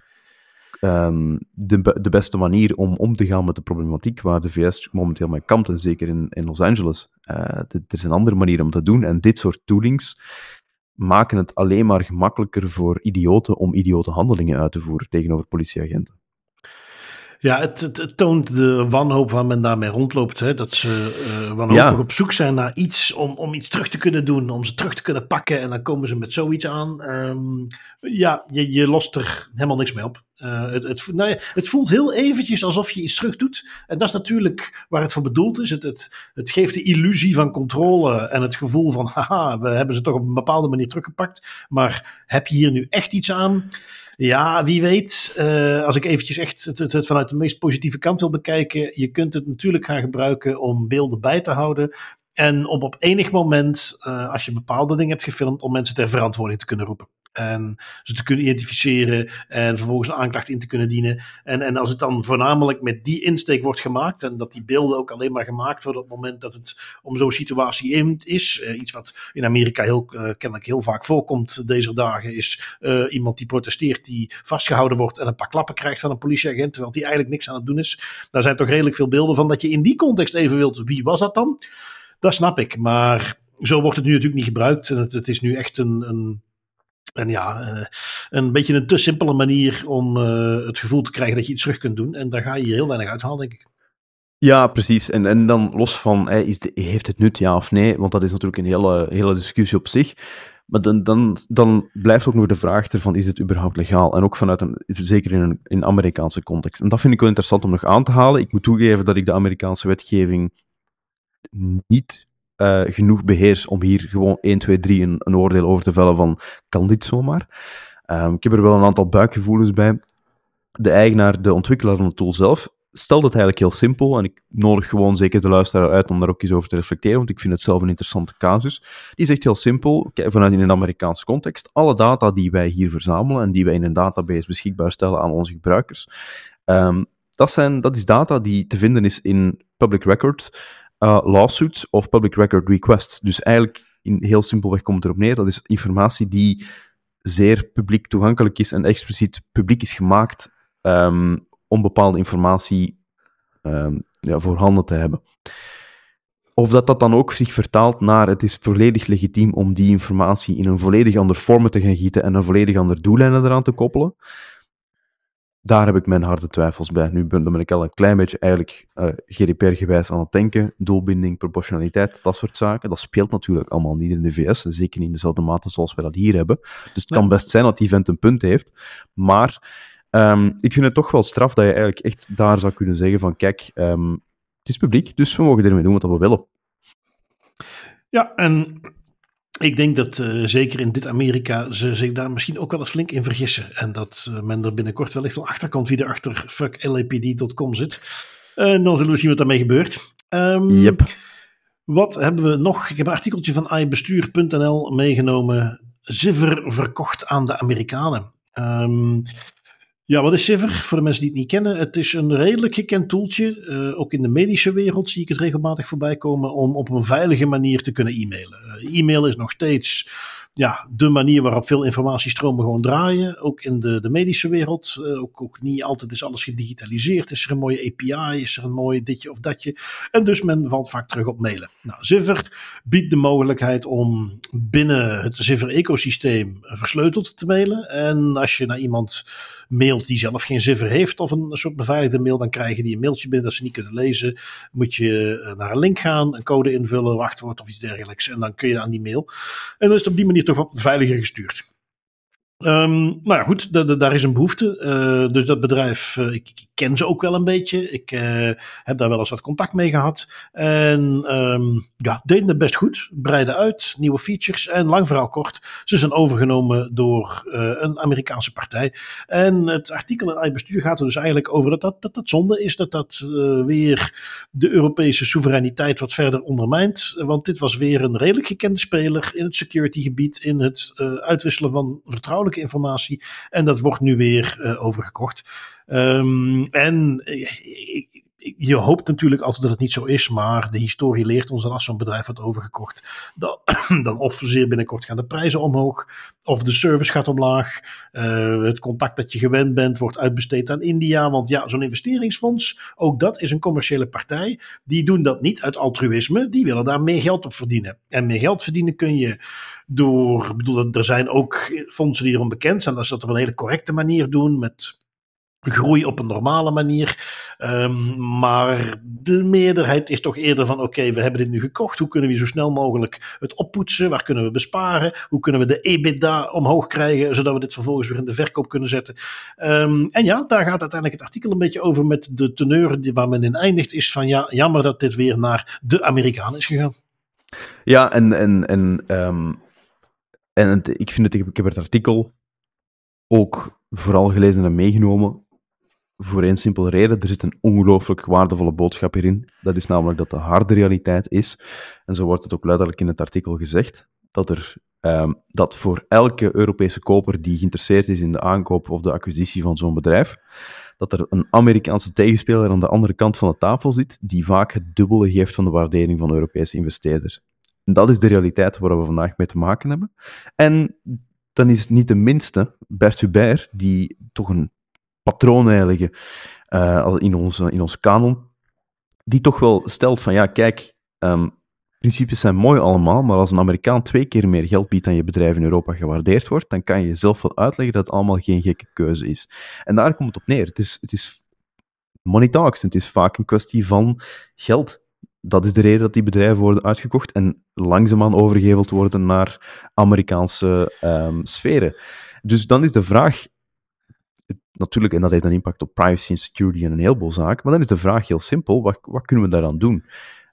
de beste manier om te gaan met de problematiek waar de VS momenteel mee kampt, en zeker in Los Angeles. Er zijn andere manieren om te doen, en dit soort toolings maken het alleen maar gemakkelijker voor idioten om idiote handelingen uit te voeren tegenover politieagenten. Ja, het toont de wanhoop waar men daarmee rondloopt. Hè? Dat ze wanhopig op zoek zijn naar iets om iets terug te kunnen doen. Om ze terug te kunnen pakken. En dan komen ze met zoiets aan. Je lost er helemaal niks mee op. Het voelt heel eventjes alsof je iets terug doet. En dat is natuurlijk waar het voor bedoeld is. Het geeft de illusie van controle. En het gevoel van, haha, we hebben ze toch op een bepaalde manier teruggepakt. Maar heb je hier nu echt iets aan? Ja, wie weet. Als ik eventjes echt het vanuit de meest positieve kant wil bekijken. Je kunt het natuurlijk gaan gebruiken om beelden bij te houden. En op enig moment, als je bepaalde dingen hebt gefilmd, om mensen ter verantwoording te kunnen roepen. En ze te kunnen identificeren en vervolgens een aanklacht in te kunnen dienen. En als het dan voornamelijk met die insteek wordt gemaakt, en dat die beelden ook alleen maar gemaakt worden op het moment dat het om zo'n situatie is. Iets wat in Amerika kennelijk heel vaak voorkomt deze dagen, is iemand die protesteert, die vastgehouden wordt en een paar klappen krijgt van een politieagent, terwijl die eigenlijk niks aan het doen is. Daar zijn toch redelijk veel beelden van dat je in die context even wilt, wie was dat dan? Dat snap ik, maar zo wordt het nu natuurlijk niet gebruikt. En het is nu echt een beetje een te simpele manier om het gevoel te krijgen dat je iets terug kunt doen. En daar ga je hier heel weinig uithalen, denk ik. Ja, precies. En dan los van, heeft het nut, ja of nee? Want dat is natuurlijk een hele discussie op zich. Maar dan blijft ook nog de vraag ervan, is het überhaupt legaal? En ook zeker in een Amerikaanse context. En dat vind ik wel interessant om nog aan te halen. Ik moet toegeven dat ik de Amerikaanse wetgeving niet genoeg beheers om hier gewoon 1, 2, 3 een oordeel over te vellen van, kan dit zomaar? Ik heb er wel een aantal buikgevoelens bij. De eigenaar, de ontwikkelaar van het tool zelf, stelt het eigenlijk heel simpel, en ik nodig gewoon zeker de luisteraar uit om daar ook eens over te reflecteren, want ik vind het zelf een interessante casus. Die zegt heel simpel, vanuit in een Amerikaanse context, alle data die wij hier verzamelen en die wij in een database beschikbaar stellen aan onze gebruikers, dat is data die te vinden is in public record lawsuits of public record requests. Dus eigenlijk, heel simpelweg komt het erop neer, dat is informatie die zeer publiek toegankelijk is en expliciet publiek is gemaakt om bepaalde informatie voorhanden te hebben. Of dat dan ook zich vertaalt naar het is volledig legitiem om die informatie in een volledig ander format te gaan gieten en een volledig ander doeleinden eraan te koppelen. Daar heb ik mijn harde twijfels bij. Nu ben ik al een klein beetje eigenlijk GDPR-gewijs aan het denken. Doelbinding, proportionaliteit, dat soort zaken. Dat speelt natuurlijk allemaal niet in de VS. Zeker niet in dezelfde mate zoals wij dat hier hebben. Dus het kan best zijn dat die vent een punt heeft. Maar ik vind het toch wel straf dat je eigenlijk echt daar zou kunnen zeggen van kijk, het is publiek, dus we mogen ermee doen wat we willen. Ja, en Ik denk dat zeker in dit Amerika ze zich daar misschien ook wel eens flink in vergissen. En dat men er binnenkort wellicht wel achter komt wie er achter fucklapd.com zit. En dan zullen we zien wat daarmee gebeurt. Yep. Wat hebben we nog? Ik heb een artikeltje van iBestuur.nl meegenomen. Ziver verkocht aan de Amerikanen. Ja, wat is Ziver? Voor de mensen die het niet kennen. Het is een redelijk gekend toeltje. Ook in de medische wereld zie ik het regelmatig voorbij komen. Om op een veilige manier te kunnen e-mailen. E-mail is nog steeds de manier waarop veel informatiestromen gewoon draaien. Ook in de medische wereld. Ook niet altijd is alles gedigitaliseerd. Is er een mooie API? Is er een mooi ditje of datje? En dus men valt vaak terug op mailen. Nou, Ziver biedt de mogelijkheid om binnen het Ziver-ecosysteem versleuteld te mailen. En als je naar iemand mailt die zelf geen Ziver heeft of een soort beveiligde mail, dan krijgen die een mailtje binnen dat ze niet kunnen lezen. Moet je naar een link gaan, een code invullen, wachtwoord of iets dergelijks. En dan kun je aan die mail. En dan is het op die manier toch wat veiliger gestuurd. Nou ja, goed, daar is een behoefte. Dus dat bedrijf, ik ken ze ook wel een beetje. Ik heb daar wel eens wat contact mee gehad. En deden het best goed. Breiden uit, nieuwe features. En lang verhaal kort, ze zijn overgenomen door een Amerikaanse partij. En het artikel in iBestuur gaat er dus eigenlijk over dat zonde is. Dat weer de Europese soevereiniteit wat verder ondermijnt. Want dit was weer een redelijk gekende speler in het security gebied. In het uitwisselen van vertrouwelijke informatie. En dat wordt nu weer overgekocht. En je hoopt natuurlijk altijd dat het niet zo is, maar de historie leert ons dat als zo'n bedrijf wordt overgekocht, dan of zeer binnenkort gaan de prijzen omhoog, of de service gaat omlaag, het contact dat je gewend bent wordt uitbesteed aan India, want ja, zo'n investeringsfonds, ook dat is een commerciële partij, die doen dat niet uit altruïsme, die willen daar meer geld op verdienen. En meer geld verdienen kun je door, er zijn ook fondsen die erom bekend zijn, dat ze dat op een hele correcte manier doen, met groei op een normale manier. Maar de meerderheid is toch eerder van oké, we hebben dit nu gekocht. Hoe kunnen we zo snel mogelijk het oppoetsen? Waar kunnen we besparen? Hoe kunnen we de EBITDA omhoog krijgen, zodat we dit vervolgens weer in de verkoop kunnen zetten? En ja, daar gaat uiteindelijk het artikel een beetje over met de teneur waar men in eindigt is van ja, jammer dat dit weer naar de Amerikanen is gegaan. Ja, en ik vind ik heb het artikel ook vooral gelezen en meegenomen voor één simpele reden. Er zit een ongelooflijk waardevolle boodschap hierin. Dat is namelijk dat de harde realiteit is, en zo wordt het ook letterlijk in het artikel gezegd, dat voor elke Europese koper die geïnteresseerd is in de aankoop of de acquisitie van zo'n bedrijf, dat er een Amerikaanse tegenspeler aan de andere kant van de tafel zit, die vaak het dubbele geeft van de waardering van Europese investeerders. En dat is de realiteit waar we vandaag mee te maken hebben. En dan is het niet de minste Bert Hubert, die toch een patroon eigenlijk in ons kanon, die toch wel stelt van ja, kijk, principes zijn mooi allemaal, maar als een Amerikaan 2 keer meer geld biedt dan je bedrijf in Europa gewaardeerd wordt, dan kan je jezelf wel uitleggen dat het allemaal geen gekke keuze is. En daar komt het op neer. Het is money talks. Het is vaak een kwestie van geld. Dat is de reden dat die bedrijven worden uitgekocht en langzaamaan overgeheveld worden naar Amerikaanse sferen. Dus dan is de vraag, natuurlijk, en dat heeft een impact op privacy en security en een heleboel zaken, maar dan is de vraag heel simpel, wat kunnen we daaraan doen?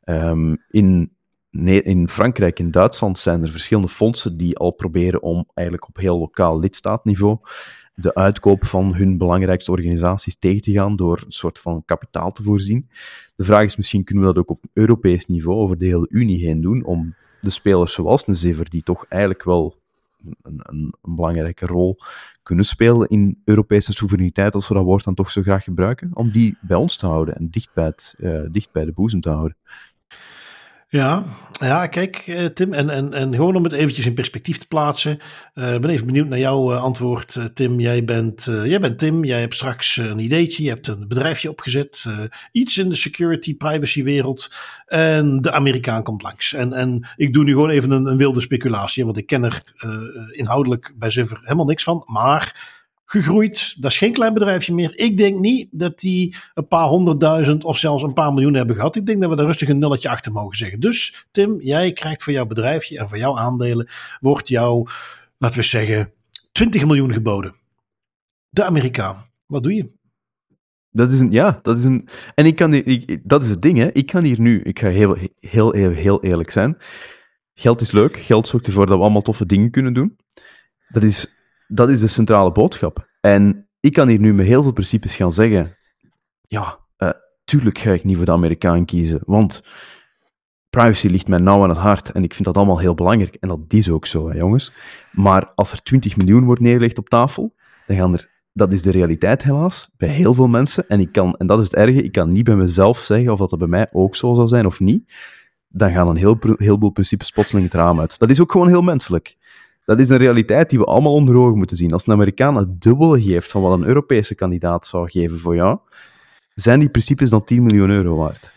In Frankrijk en Duitsland zijn er verschillende fondsen die al proberen om eigenlijk op heel lokaal lidstaatniveau de uitkoop van hun belangrijkste organisaties tegen te gaan door een soort van kapitaal te voorzien. De vraag is misschien, kunnen we dat ook op Europees niveau over de hele Unie heen doen, om de spelers zoals een Ziver, die toch eigenlijk wel een belangrijke rol kunnen spelen in Europese soevereiniteit, als we dat woord dan toch zo graag gebruiken, om die bij ons te houden en dicht bij de boezem te houden. Ja, kijk Tim, en gewoon om het eventjes in perspectief te plaatsen. Ik ben even benieuwd naar jouw antwoord, Tim. Jij bent Tim, jij hebt straks een ideetje, je hebt een bedrijfje opgezet, iets in de security, privacy wereld en de Amerikaan komt langs. En ik doe nu gewoon even een wilde speculatie, want ik ken er inhoudelijk bij Ziver helemaal niks van, maar gegroeid, dat is geen klein bedrijfje meer. Ik denk niet dat die een paar 100.000 of zelfs een paar miljoen hebben gehad. Ik denk dat we daar rustig een nulletje achter mogen zeggen. Dus Tim, jij krijgt voor jouw bedrijfje en voor jouw aandelen, wordt jou, laten we zeggen, 20 miljoen geboden. De Amerikaan. Wat doe je? Dat is het ding, hè. Ik ga heel eerlijk zijn. Geld is leuk, geld zorgt ervoor dat we allemaal toffe dingen kunnen doen. Dat is de centrale boodschap. En ik kan hier nu met heel veel principes gaan zeggen, ja, tuurlijk ga ik niet voor de Amerikaan kiezen, want privacy ligt mij nauw aan het hart en ik vind dat allemaal heel belangrijk. En dat is ook zo, hè, jongens. Maar als er 20 miljoen wordt neergelegd op tafel, dan gaan er... Dat is de realiteit helaas, bij heel veel mensen. En dat is het erge, ik kan niet bij mezelf zeggen of dat bij mij ook zo zou zijn of niet. Dan gaan een heleboel principes plotseling het raam uit. Dat is ook gewoon heel menselijk. Dat is een realiteit die we allemaal onder ogen moeten zien. Als een Amerikaan het dubbele geeft van wat een Europese kandidaat zou geven voor jou, zijn die principes dan 10 miljoen euro waard?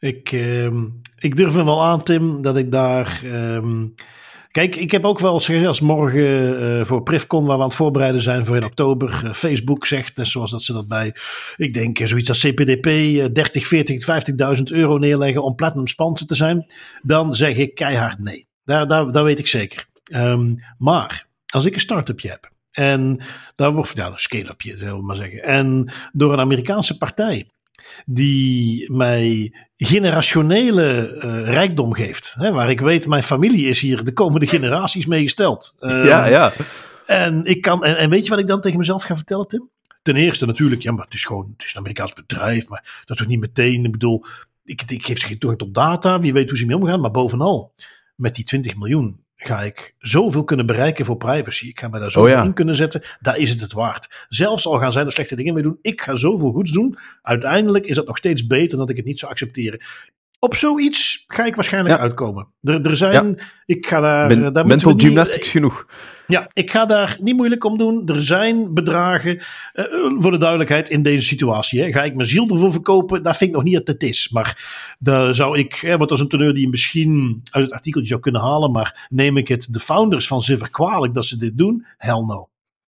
Ik durf me wel aan, Tim, dat ik daar... Kijk, ik heb ook wel eens gezegd, als morgen voor Privcon, waar we aan het voorbereiden zijn voor in oktober, Facebook zegt, net zoals dat ze dat bij, ik denk zoiets als CPDP, 30, 40, 50.000 euro neerleggen om platinum sponsor te zijn, dan zeg ik keihard nee. Daar weet ik zeker. Maar als ik een start-upje heb, en daar wordt, een scale-upje, zullen we maar zeggen, en door een Amerikaanse partij, die mij generationele rijkdom geeft. Hè, waar ik weet, mijn familie is hier de komende generaties mee gesteld. Ja. En weet je wat ik dan tegen mezelf ga vertellen, Tim? Ten eerste natuurlijk, ja, maar het is een Amerikaans bedrijf, maar dat is toch niet meteen, ik bedoel, ik geef ze geen toegang tot data, wie weet hoe ze mee omgaan, maar bovenal, met die 20 miljoen ga ik zoveel kunnen bereiken voor privacy. Ik ga mij daar zoveel in kunnen zetten. Daar is het waard. Zelfs al gaan zij er slechte dingen mee doen. Ik ga zoveel goeds doen. Uiteindelijk is dat nog steeds beter dan dat ik het niet zou accepteren. Op zoiets ga ik waarschijnlijk uitkomen. Er zijn... Ik ga daar mental gymnastics genoeg. Ja, ik ga daar niet moeilijk om doen. Er zijn bedragen, voor de duidelijkheid, in deze situatie. Hè. Ga ik mijn ziel ervoor verkopen? Dat vind ik nog niet dat het is. Maar daar zou ik, want dat is een teneur die je misschien uit het artikeltje zou kunnen halen. Maar neem ik het de founders van Zivver kwalijk dat ze dit doen? Hell no.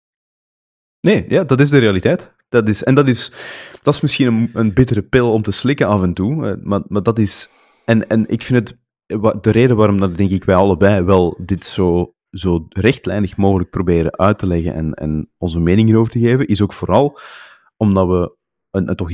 Nee, ja, dat is de realiteit. Dat is misschien een bittere pil om te slikken af en toe. Maar dat is... En ik vind het... De reden waarom dat denk ik wij allebei wel dit zo rechtlijnig mogelijk proberen uit te leggen en onze mening hierover te geven, is ook vooral omdat we... En toch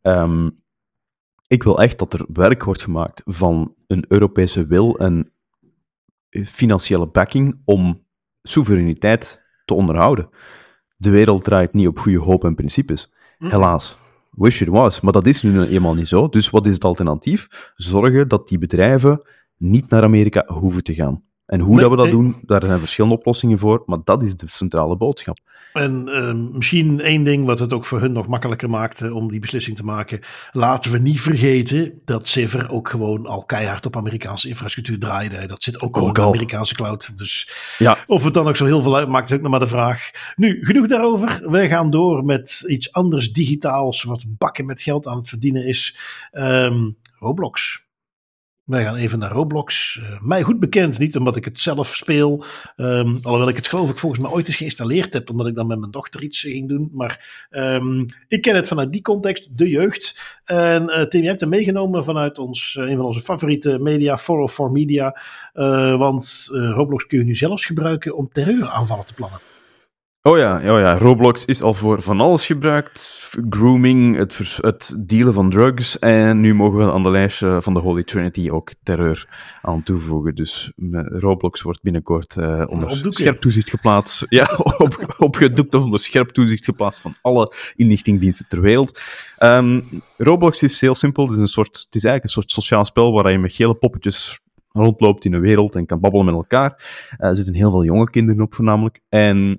ik wil echt dat er werk wordt gemaakt van een Europese wil en financiële backing om soevereiniteit te onderhouden. De wereld draait niet op goede hoop en principes. Helaas. Wish it was. Maar dat is nu eenmaal niet zo. Dus wat is het alternatief? Zorgen dat die bedrijven niet naar Amerika hoeven te gaan. En hoe dat we dat doen, daar zijn verschillende oplossingen voor. Maar dat is de centrale boodschap. En misschien één ding wat het ook voor hun nog makkelijker maakte om die beslissing te maken. Laten we niet vergeten dat Zivver ook gewoon al keihard op Amerikaanse infrastructuur draaide. Dat zit ook gewoon in de Amerikaanse cloud. Dus of het dan ook zo heel veel uitmaakt, is ook nog maar de vraag. Nu, genoeg daarover. Wij gaan door met iets anders digitaals, wat bakken met geld aan het verdienen is. Roblox. Wij gaan even naar Roblox. Mij goed bekend, niet omdat ik het zelf speel. Alhoewel ik het geloof ik volgens mij ooit eens geïnstalleerd heb. Omdat ik dan met mijn dochter iets ging doen. Maar ik ken het vanuit die context, de jeugd. En Tim, jij hebt hem meegenomen vanuit een van onze favoriete media, 404 Media. Want Roblox kun je nu zelfs gebruiken om terreuraanvallen te plannen. Oh ja, Roblox is al voor van alles gebruikt. Grooming, het dealen van drugs. En nu mogen we aan de lijstje van de Holy Trinity ook terreur aan toevoegen. Dus Roblox wordt binnenkort onder scherp toezicht geplaatst. Ja, opgedoekt of onder scherp toezicht geplaatst van alle inlichtingendiensten ter wereld. Roblox is heel simpel. Het is eigenlijk een soort sociaal spel waar je met gele poppetjes rondloopt in een wereld en kan babbelen met elkaar. Er zitten heel veel jonge kinderen op voornamelijk. En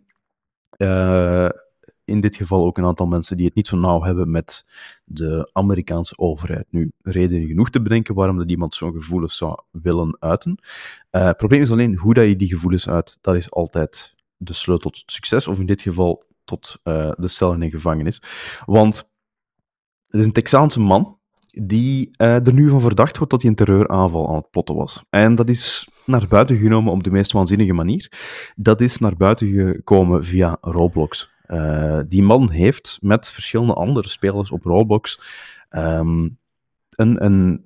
in dit geval ook een aantal mensen die het niet zo nauw hebben met de Amerikaanse overheid. Nu, reden genoeg te bedenken waarom dat iemand zo'n gevoelens zou willen uiten. Het probleem is alleen hoe dat je die gevoelens uit. Dat is altijd de sleutel tot succes, of in dit geval tot de cel in een gevangenis. Want er is een Texaanse man die er nu van verdacht wordt dat hij een terreuraanval aan het plotten was. En dat is naar buiten genomen op de meest waanzinnige manier. Dat is naar buiten gekomen via Roblox. Die man heeft met verschillende andere spelers op Roblox een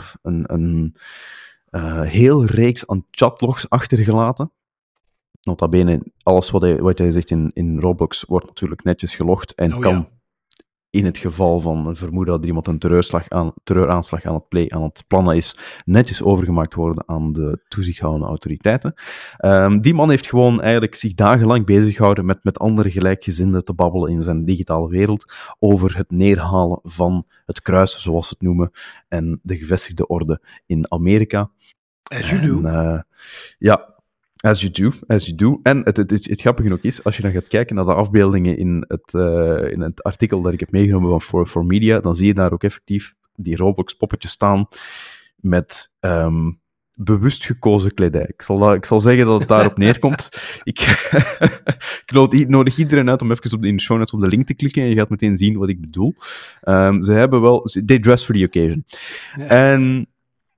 heel reeks aan chatlogs achtergelaten. Nota bene, alles wat hij zegt in Roblox wordt natuurlijk netjes gelogd en kan in het geval van een vermoeden dat er iemand een terreuraanslag aan het plannen is, netjes overgemaakt worden aan de toezichthoudende autoriteiten. Die man heeft gewoon eigenlijk zich dagenlang bezig gehouden met andere gelijkgezinden te babbelen in zijn digitale wereld over het neerhalen van het kruis, zoals ze het noemen, en de gevestigde orde in Amerika. As you do. Ja, as you do. En het grappige ook is, als je dan gaat kijken naar de afbeeldingen in het artikel dat ik heb meegenomen van 4for Media, dan zie je daar ook effectief die Roblox-poppetjes staan met bewust gekozen kledij. Ik zal zeggen dat het daarop neerkomt. Ik nodig iedereen uit om even in de show notes op de link te klikken en je gaat meteen zien wat ik bedoel. Ze hebben wel... They dress for the occasion. Ja. En...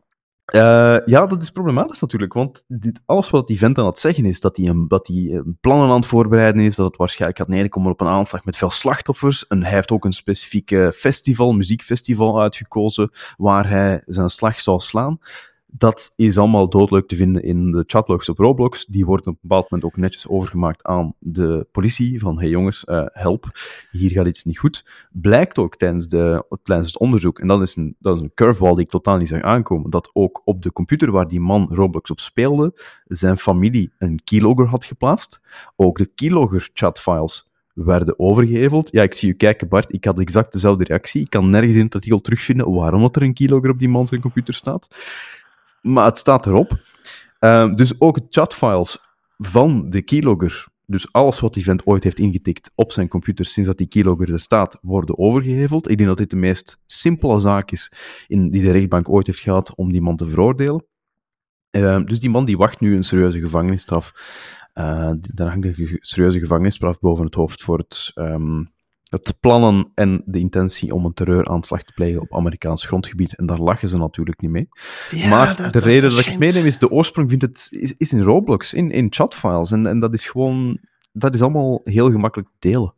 ja, dat is problematisch natuurlijk, want alles wat die vent aan het zeggen is, dat hij plannen aan het voorbereiden is, dat het waarschijnlijk gaat neerkomen op een aanslag met veel slachtoffers. En hij heeft ook een specifieke muziekfestival uitgekozen, waar hij zijn slag zou slaan. Dat is allemaal doodleuk te vinden in de chatlogs op Roblox. Die worden op een bepaald moment ook netjes overgemaakt aan de politie. Van, hey jongens, help, hier gaat iets niet goed. Blijkt ook tijdens het onderzoek, en dat is een curveball die ik totaal niet zag aankomen, dat ook op de computer waar die man Roblox op speelde, zijn familie een keylogger had geplaatst. Ook de keylogger chatfiles werden overgeheveld. Ja, ik zie u kijken, Bart, ik had exact dezelfde reactie. Ik kan nergens in het artikel terugvinden waarom dat er een keylogger op die man zijn computer staat. Maar het staat erop. Dus ook de chatfiles van de keylogger, dus alles wat die vent ooit heeft ingetikt op zijn computer sinds dat die keylogger er staat, worden overgeheveld. Ik denk dat dit de meest simpele zaak is die de rechtbank ooit heeft gehad om die man te veroordelen. Dus die man die wacht nu een serieuze gevangenisstraf. Daar hangt een serieuze gevangenisstraf boven het hoofd voor het plannen en de intentie om een terreuraanslag te plegen op Amerikaans grondgebied. En daar lachen ze natuurlijk niet mee. Ja, maar de reden dat ik het meeneem is, de oorsprong is in Roblox, in chatfiles. En dat is gewoon... Dat is allemaal heel gemakkelijk delen.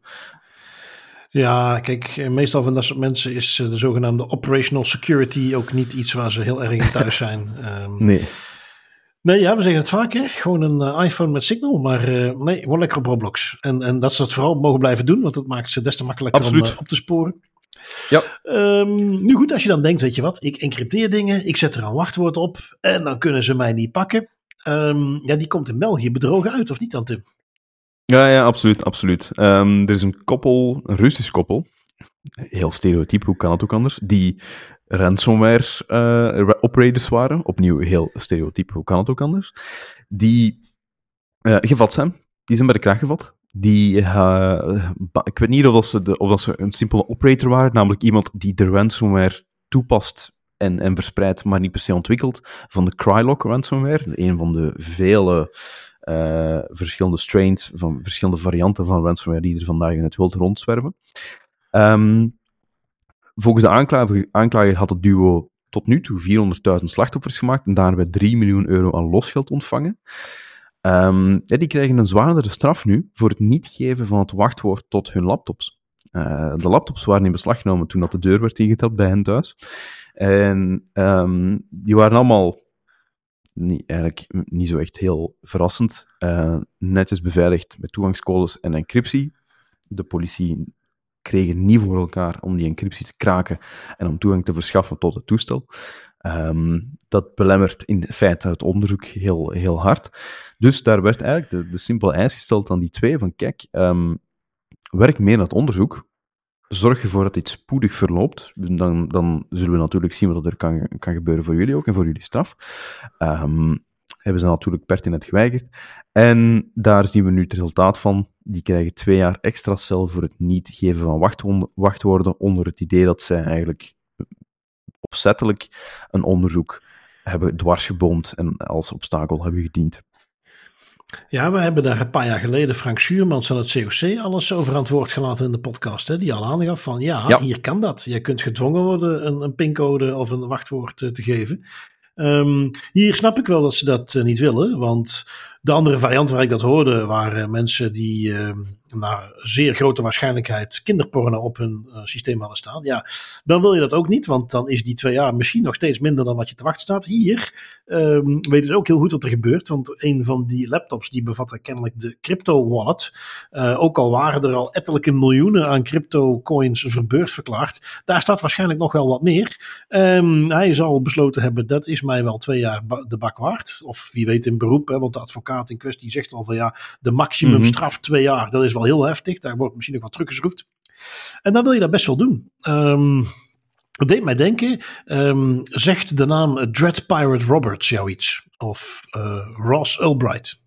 Ja, kijk, meestal van dat soort mensen is de zogenaamde operational security ook niet iets waar ze heel erg in thuis zijn. Nee. Nee, ja, we zeggen het vaak, hè. Gewoon een iPhone met Signal, maar nee, gewoon lekker op Roblox. En dat ze dat vooral mogen blijven doen, want dat maakt ze des te makkelijker om op te sporen. Ja. Nu goed, als je dan denkt, weet je wat, ik encrypteer dingen, ik zet er een wachtwoord op en dan kunnen ze mij niet pakken. Ja, die komt in België bedrogen uit, of niet dan, Tim? Ja, absoluut. Er is een Russisch koppel, heel stereotyp, hoe kan het ook anders, die ransomware operators waren. Opnieuw heel stereotyp, hoe kan het ook anders. Die gevat zijn. Die zijn bij de kraag gevat. Ik weet niet of dat ze een simpele operator waren, namelijk iemand die de ransomware toepast en verspreidt, maar niet per se ontwikkelt, van de Krylok ransomware, een van de vele verschillende strains, van verschillende varianten van ransomware die er vandaag in het wild rondzwerven. Volgens de aanklager had het duo tot nu toe 400.000 slachtoffers gemaakt en daarbij 3 miljoen euro aan losgeld ontvangen. Die krijgen een zwaardere straf nu voor het niet geven van het wachtwoord tot hun laptops. De laptops waren in beslag genomen toen dat de deur werd ingetrapt bij hen thuis. En die waren allemaal eigenlijk niet zo echt heel verrassend. Netjes beveiligd met toegangscodes en encryptie. De politie kregen niet voor elkaar om die encryptie te kraken en om toegang te verschaffen tot het toestel. Dat belemmert in feite het onderzoek heel, heel hard. Dus daar werd eigenlijk de simpele eis gesteld aan die twee van kijk, werk mee aan het onderzoek, zorg ervoor dat dit spoedig verloopt, dan zullen we natuurlijk zien wat er kan gebeuren voor jullie ook en voor jullie straf. Hebben ze natuurlijk pertinent geweigerd. En daar zien we nu het resultaat van. Die krijgen 2 jaar extra cel voor het niet geven van wachtwoorden, onder het idee dat zij eigenlijk opzettelijk een onderzoek hebben dwarsgeboomd en als obstakel hebben gediend. Ja, we hebben daar een paar jaar geleden Frank Schuurmans van het COC alles over aan het woord gelaten in de podcast. Hè, die al aangaf van ja, hier kan dat. Je kunt gedwongen worden een pincode of een wachtwoord te geven. Hier snap ik wel dat ze dat niet willen, want de andere variant waar ik dat hoorde waren mensen die naar zeer grote waarschijnlijkheid kinderporno op hun systeem hadden staan. Ja, dan wil je dat ook niet, want dan is die 2 jaar misschien nog steeds minder dan wat je te wachten staat. Hier weten ze ook heel goed wat er gebeurt, want een van die laptops die bevatte kennelijk de crypto wallet. Ook al waren er al ettelijke miljoenen aan crypto coins verbeurd verklaard, daar staat waarschijnlijk nog wel wat meer. Hij zal besloten hebben, dat is mij wel 2 jaar de bak waard. Of wie weet in beroep, hè, want de advocaat in kwestie zegt al van ja, de maximumstraf 2 jaar, dat is wel heel heftig. Daar wordt misschien nog wat teruggeschroefd. En dan wil je dat best wel doen. Het deed mij denken, zegt de naam Dread Pirate Roberts jou iets? Of Ross Ulbright?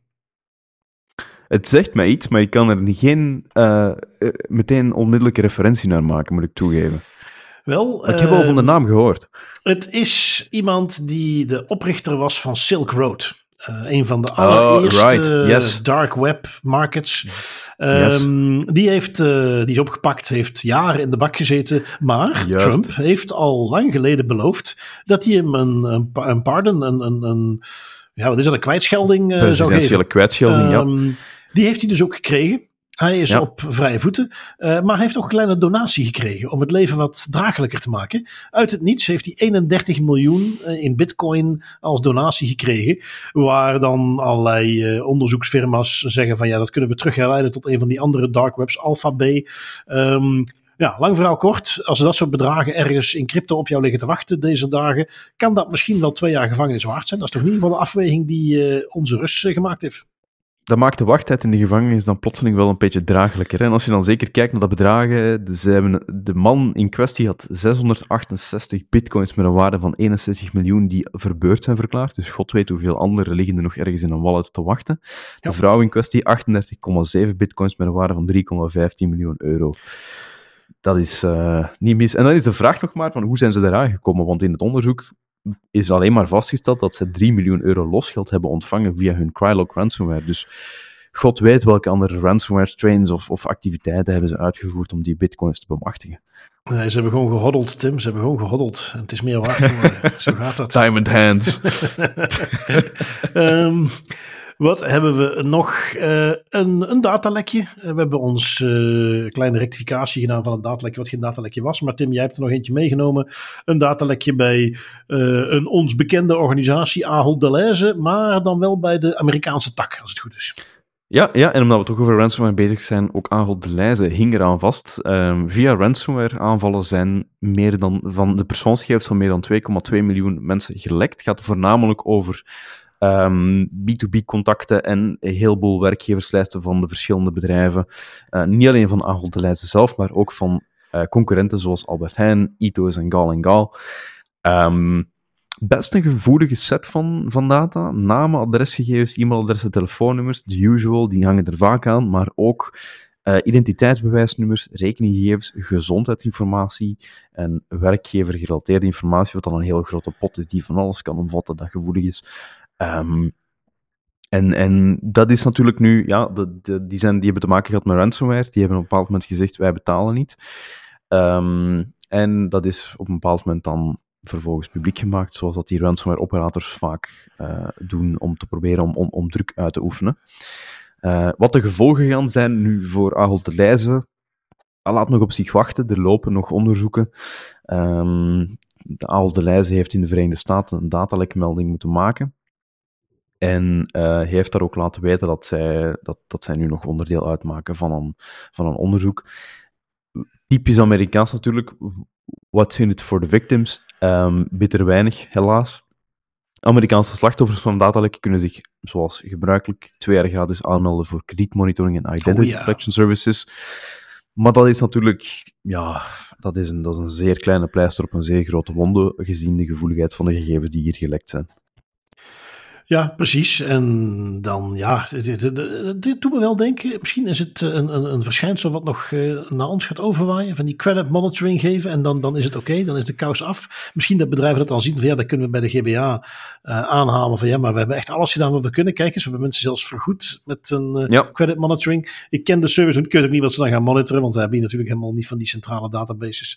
Het zegt mij iets, maar ik kan er geen meteen onmiddellijke referentie naar maken, moet ik toegeven. Wel, ik heb al van de naam gehoord. Het is iemand die de oprichter was van Silk Road. Een van de allereerste dark web markets. Die is opgepakt, heeft jaren in de bak gezeten. Maar Trump heeft al lang geleden beloofd dat hij hem een pardon, een kwijtschelding zou geven. Presidentiële kwijtschelding, ja. Die heeft hij dus ook gekregen. Hij is op vrije voeten, maar hij heeft ook een kleine donatie gekregen om het leven wat draaglijker te maken. Uit het niets heeft hij 31 miljoen in bitcoin als donatie gekregen, waar dan allerlei onderzoeksfirma's zeggen van ja, dat kunnen we terugleiden tot een van die andere dark webs, Alphabet. Lang verhaal kort, als er dat soort bedragen ergens in crypto op jou liggen te wachten deze dagen, kan dat misschien wel 2 jaar gevangenis waard zijn. Dat is toch in ieder geval de afweging die onze Rus gemaakt heeft. Dat maakt de wachttijd in de gevangenis dan plotseling wel een beetje draaglijker. En als je dan zeker kijkt naar de bedragen, de man in kwestie had 668 bitcoins met een waarde van 61 miljoen die verbeurd zijn verklaard. Dus god weet hoeveel andere liggen er nog ergens in een wallet te wachten. De vrouw in kwestie 38,7 bitcoins met een waarde van 3,15 miljoen euro. Dat is niet mis. En dan is de vraag nog maar van hoe zijn ze eraan gekomen? Want in het onderzoek is alleen maar vastgesteld dat ze 3 miljoen euro losgeld hebben ontvangen via hun Krylok ransomware. Dus god weet welke andere ransomware strains of activiteiten hebben ze uitgevoerd om die bitcoins te bemachtigen. Nee, ze hebben gewoon gehoddeld, Tim. Ze hebben gewoon gehoddeld. En het is meer waard geworden. Zo gaat dat. Diamond hands. Wat hebben we nog? Een datalekje. We hebben ons kleine rectificatie gedaan van een datalekje wat geen datalekje was. Maar Tim, jij hebt er nog eentje meegenomen. Een datalekje bij een ons bekende organisatie, Ahold Delhaize. Maar dan wel bij de Amerikaanse tak, als het goed is. Ja, en omdat we toch over ransomware bezig zijn, ook Ahold Delhaize hing eraan vast. Via ransomware aanvallen zijn van de persoonsgegevens van meer dan 2,2 miljoen mensen gelekt. Het gaat voornamelijk over B2B-contacten en een heleboel werkgeverslijsten van de verschillende bedrijven. Niet alleen van Ahold Delhaize zelf, maar ook van concurrenten zoals Albert Heijn, Ito's en Gal & Gal. Best een gevoelige set van data. Namen, adresgegevens, e-mailadressen, telefoonnummers, the usual, die hangen er vaak aan, maar ook identiteitsbewijsnummers, rekeninggegevens, gezondheidsinformatie en werkgever-gerelateerde informatie, wat dan een heel grote pot is die van alles kan omvatten dat gevoelig is. En dat is natuurlijk nu, ja, die hebben te maken gehad met ransomware. Die hebben op een bepaald moment gezegd, wij betalen niet. En dat is op een bepaald moment dan vervolgens publiek gemaakt, zoals dat die ransomware-operators vaak doen om te proberen om druk uit te oefenen. Wat de gevolgen gaan zijn nu voor Ahold Delhaize, laat nog op zich wachten. Er lopen nog onderzoeken. De Ahold Delhaize heeft in de Verenigde Staten een datalekmelding moeten maken. En heeft daar ook laten weten dat zij nu nog onderdeel uitmaken van een onderzoek. Typisch Amerikaans natuurlijk. What's in it for the victims? Bitter weinig, helaas. Amerikaanse slachtoffers van datalek kunnen zich, zoals gebruikelijk, 2 jaar gratis aanmelden voor kredietmonitoring en identity protection services. Maar dat is natuurlijk, ja, dat is een zeer kleine pleister op een zeer grote wonde, gezien de gevoeligheid van de gegevens die hier gelekt zijn. Ja, precies. En dan, ja, dit doet me wel denken, misschien is het een verschijnsel wat nog naar ons gaat overwaaien, van die credit monitoring geven en dan is het oké, dan is de kous af. Misschien dat bedrijven dat dan zien van ja, dat kunnen we bij de GBA aanhalen van ja, maar we hebben echt alles gedaan wat we kunnen. Kijk eens, we hebben mensen zelfs vergoed met een credit monitoring. Ik ken de service, ik weet ook niet wat ze dan gaan monitoren, want we hebben hier natuurlijk helemaal niet van die centrale databases.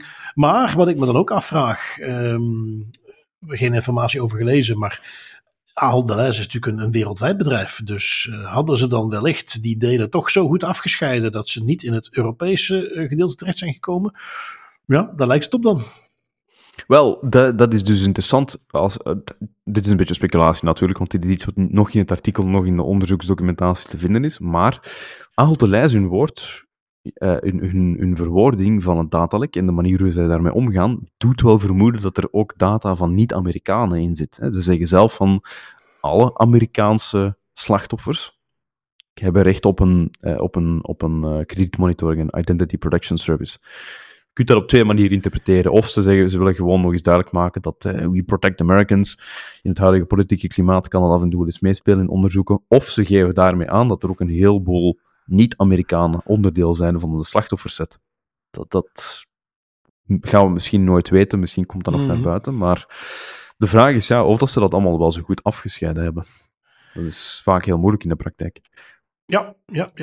Maar wat ik me dan ook afvraag, geen informatie over gelezen, maar Ahold Delhaize is natuurlijk een wereldwijd bedrijf. Dus hadden ze dan wellicht die delen toch zo goed afgescheiden dat ze niet in het Europese gedeelte terecht zijn gekomen? Ja, daar lijkt het op dan. Wel, dat is dus interessant. Dit is een beetje speculatie natuurlijk, want dit is iets wat nog in het artikel, nog in de onderzoeksdocumentatie te vinden is. Maar Ahold Delhaize, hun woord, hun verwoording van het datalek en de manier hoe zij daarmee omgaan, doet wel vermoeden dat er ook data van niet-Amerikanen in zit. Hè. Ze zeggen zelf van alle Amerikaanse slachtoffers hebben recht op een kredietmonitoring en identity protection service. Je kunt dat op twee manieren interpreteren. Of ze zeggen, ze willen gewoon nog eens duidelijk maken dat we protect Americans. In het huidige politieke klimaat kan dat af en toe wel eens meespelen in onderzoeken. Of ze geven daarmee aan dat er ook een heleboel niet-Amerikanen onderdeel zijn van de slachtofferset. Dat gaan we misschien nooit weten. Misschien komt dat nog naar buiten. Maar de vraag is of dat ze dat allemaal wel zo goed afgescheiden hebben. Dat is vaak heel moeilijk in de praktijk. Ja.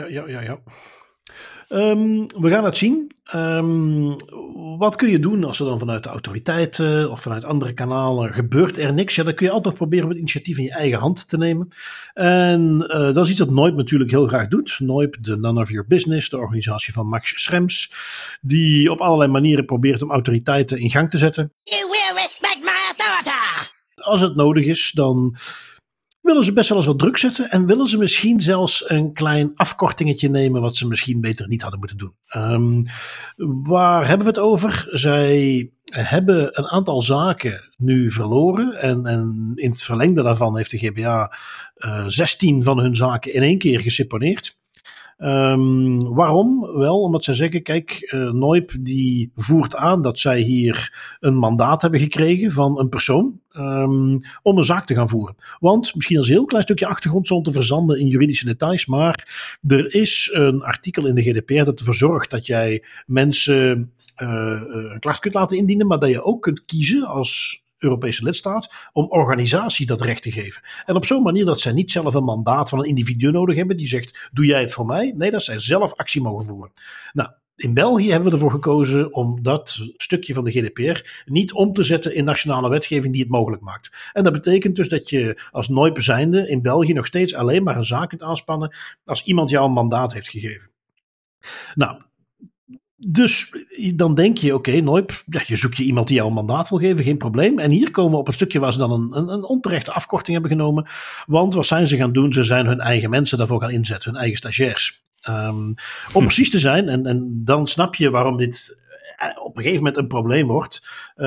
We gaan het zien. Wat kun je doen als er dan vanuit de autoriteiten of vanuit andere kanalen gebeurt er niks? Ja, dan kun je altijd nog proberen om het initiatief in je eigen hand te nemen. En dat is iets dat Noip natuurlijk heel graag doet. Noip, de None of Your Business, de organisatie van Max Schrems, die op allerlei manieren probeert om autoriteiten in gang te zetten. You will respect my authority! Als het nodig is, dan willen ze best wel eens wat druk zetten en willen ze misschien zelfs een klein afkortingetje nemen wat ze misschien beter niet hadden moeten doen. Waar hebben we het over? Zij hebben een aantal zaken nu verloren en in het verlengde daarvan heeft de GBA 16 van hun zaken in één keer geseponeerd. Waarom? Wel, omdat zij zeggen, kijk, Noip die voert aan dat zij hier een mandaat hebben gekregen van een persoon om een zaak te gaan voeren. Want, misschien als een heel klein stukje achtergrond zonder te verzanden in juridische details, maar er is een artikel in de GDPR dat ervoor zorgt dat jij mensen een klacht kunt laten indienen, maar dat je ook kunt kiezen als Europese lidstaat om organisatie dat recht te geven. En op zo'n manier dat zij niet zelf een mandaat van een individu nodig hebben die zegt, doe jij het voor mij? Nee, dat zij zelf actie mogen voeren. Nou, in België hebben we ervoor gekozen om dat stukje van de GDPR niet om te zetten in nationale wetgeving die het mogelijk maakt. En dat betekent dus dat je als Noip zijnde in België nog steeds alleen maar een zaak kunt aanspannen als iemand jou een mandaat heeft gegeven. Nou, dus dan denk je, oké, Noip, je zoekt je iemand die jou een mandaat wil geven, geen probleem. En hier komen we op een stukje waar ze dan een onterechte afkorting hebben genomen. Want wat zijn ze gaan doen? Ze zijn hun eigen mensen daarvoor gaan inzetten, hun eigen stagiairs. Om precies te zijn, en dan snap je waarom dit op een gegeven moment een probleem wordt.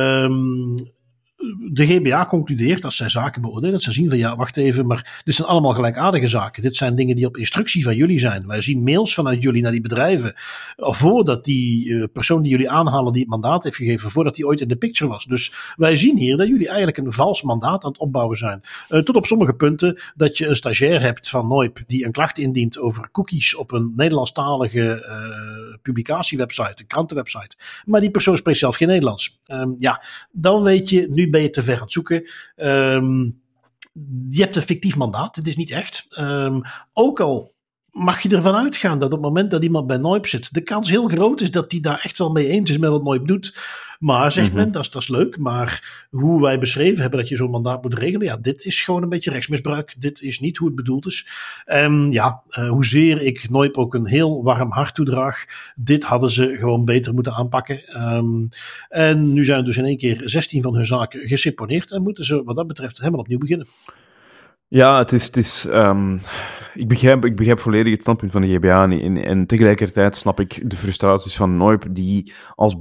De GBA concludeert, als zij zaken beoordelen, dat ze zien van ja, wacht even, maar dit zijn allemaal gelijkaardige zaken. Dit zijn dingen die op instructie van jullie zijn. Wij zien mails vanuit jullie naar die bedrijven, voordat die persoon die jullie aanhalen, die het mandaat heeft gegeven, voordat die ooit in de picture was. Dus wij zien hier dat jullie eigenlijk een vals mandaat aan het opbouwen zijn. Tot op sommige punten dat je een stagiair hebt van Noip die een klacht indient over cookies op een Nederlandstalige publicatiewebsite, een krantenwebsite. Maar die persoon spreekt zelf geen Nederlands. Dan weet je, nu ben je te ver aan het zoeken. Je hebt een fictief mandaat, het is niet echt. Ook al mag je ervan uitgaan dat op het moment dat iemand bij Noip zit, de kans heel groot is dat hij daar echt wel mee eens is met wat Noip doet. Maar zegt men, dat is leuk, maar hoe wij beschreven hebben dat je zo'n mandaat moet regelen, ja, dit is gewoon een beetje rechtsmisbruik. Dit is niet hoe het bedoeld is. Hoezeer ik Noip ook een heel warm hart toedraag, dit hadden ze gewoon beter moeten aanpakken. En nu zijn er dus in één keer 16 van hun zaken geseponeerd en moeten ze wat dat betreft helemaal opnieuw beginnen. Ja, ik begrijp volledig het standpunt van de GBA en tegelijkertijd snap ik de frustraties van Noip die als